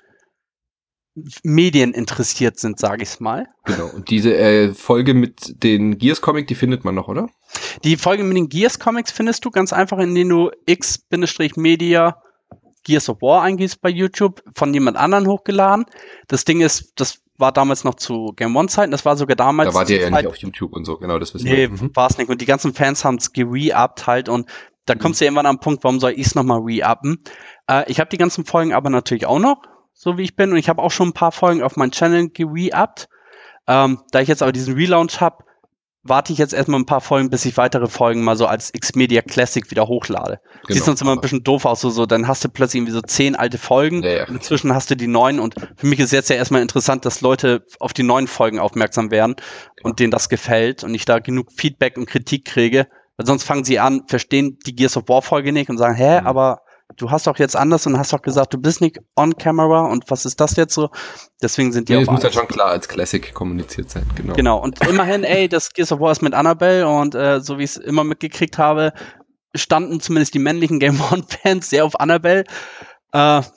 Medien interessiert sind, sage ich es mal. Genau, und diese Folge mit den Gears-Comic, die findet man noch, oder? Die Folge mit den Gears-Comics findest du ganz einfach, indem du X-Media Gears of War eingehst bei YouTube, von jemand anderen hochgeladen. Das Ding ist, das war damals noch zu Game One-Zeiten, das war sogar damals... Da wart ihr ja nicht auf YouTube und so, genau, das wissen wir. Nee, war es nicht. Und die ganzen Fans haben es ge-re-upped halt, und da kommst du irgendwann am Punkt, warum soll ich es nochmal re-uppen? Ich habe die ganzen Folgen aber natürlich auch noch, so wie ich bin, und ich habe auch schon ein paar Folgen auf meinem Channel ge-re-upped. Da ich jetzt aber diesen Relaunch habe, warte ich jetzt erstmal ein paar Folgen, bis ich weitere Folgen mal so als X-Media Classic wieder hochlade. Genau, sieht sonst immer ein bisschen doof aus, so dann hast du plötzlich irgendwie so 10 alte Folgen, und inzwischen hast du die neuen, und für mich ist jetzt ja erstmal interessant, dass Leute auf die neuen Folgen aufmerksam werden und denen das gefällt und ich da genug Feedback und Kritik kriege, weil sonst fangen sie an, verstehen die Gears of War Folge nicht und sagen, aber du hast doch jetzt anders und hast doch gesagt, du bist nicht on camera, und was ist das jetzt so? Deswegen sind die das muss ja schon klar als Classic kommuniziert sein, genau. Genau, und immerhin, das Gears of War ist mit Annabelle, und so wie ich es immer mitgekriegt habe, standen zumindest die männlichen Game One-Fans sehr auf Annabelle. Das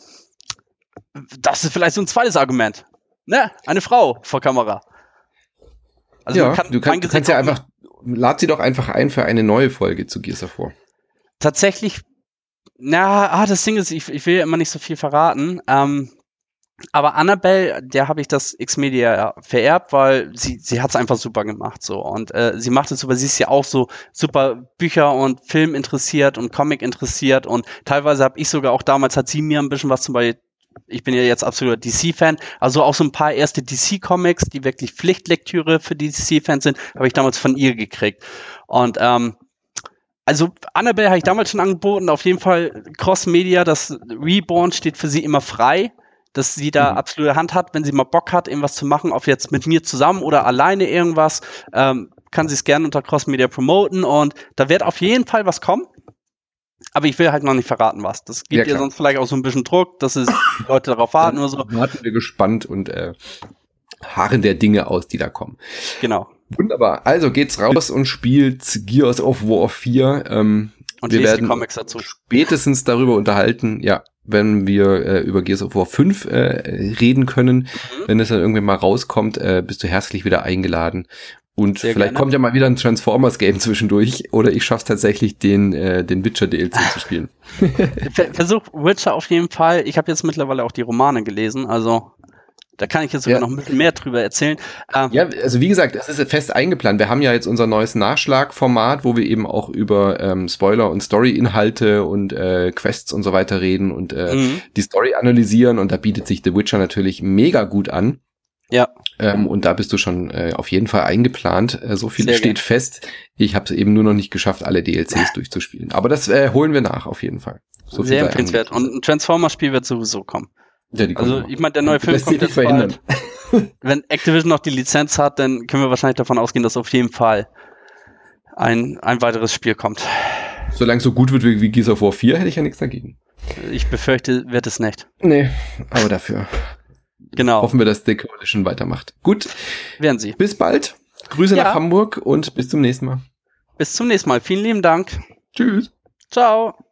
ist vielleicht so ein zweites Argument. Ne? Eine Frau vor Kamera. Also ja, du kannst ja einfach, lad sie doch einfach ein für eine neue Folge zu Gears of War. Tatsächlich, das Ding ist, ich will ja immer nicht so viel verraten. Aber Annabelle, der habe ich das X-Media vererbt, weil sie hat es einfach super gemacht so und sie macht es super. Sie ist ja auch so super Bücher und Film interessiert und Comic interessiert und teilweise habe ich sogar auch damals hat sie mir ein bisschen was zum Beispiel. Ich bin ja jetzt absoluter DC-Fan, also auch so ein paar erste DC-Comics, die wirklich Pflichtlektüre für DC-Fans sind, habe ich damals von ihr gekriegt. Und also Annabelle habe ich damals schon angeboten, auf jeden Fall Cross-Media, das Reborn steht für sie immer frei, dass sie da absolute Hand hat, wenn sie mal Bock hat, irgendwas zu machen, ob jetzt mit mir zusammen oder alleine irgendwas, kann sie es gerne unter Cross-Media promoten und da wird auf jeden Fall was kommen. Aber ich will halt noch nicht verraten, was. Das gibt ihr sonst vielleicht auch so ein bisschen Druck, dass es die Leute darauf warten oder so. Warten wir gespannt und harren der Dinge aus, die da kommen. Genau. Wunderbar. Also geht's raus und spielt Gears of War 4. Und wir werden die Comics dazu spätestens darüber unterhalten, ja, wenn wir über Gears of War 5 reden können. Wenn es dann irgendwann mal rauskommt, bist du herzlich wieder eingeladen. Und sehr vielleicht gerne. Kommt ja mal wieder ein Transformers-Game zwischendurch oder ich schaff's tatsächlich, den Witcher-DLC zu spielen. Versuch Witcher auf jeden Fall. Ich habe jetzt mittlerweile auch die Romane gelesen, also da kann ich jetzt sogar noch ein bisschen mehr drüber erzählen. Ja, also wie gesagt, das ist fest eingeplant. Wir haben ja jetzt unser neues Nachschlagformat, wo wir eben auch über Spoiler und Story-Inhalte und Quests und so weiter reden und die Story analysieren und da bietet sich The Witcher natürlich mega gut an. Ja. Und da bist du schon auf jeden Fall eingeplant. So viel steht fest. Ich habe es eben nur noch nicht geschafft, alle DLCs durchzuspielen. Aber das holen wir nach, auf jeden Fall. So sehr empfehlenswert. Und ein Transformers-Spiel wird sowieso kommen. Ja, also ich meine, der neue Film kommt jetzt bald. Wenn Activision noch die Lizenz hat, dann können wir wahrscheinlich davon ausgehen, dass auf jeden Fall ein weiteres Spiel kommt. Solange es so gut wird wie Gears of War 4, hätte ich ja nichts dagegen. Ich befürchte, wird es nicht. Nee, aber dafür hoffen wir, dass The Coalition weitermacht. Gut, werden sie. Bis bald. Grüße nach Hamburg und bis zum nächsten Mal. Bis zum nächsten Mal. Vielen lieben Dank. Tschüss. Ciao.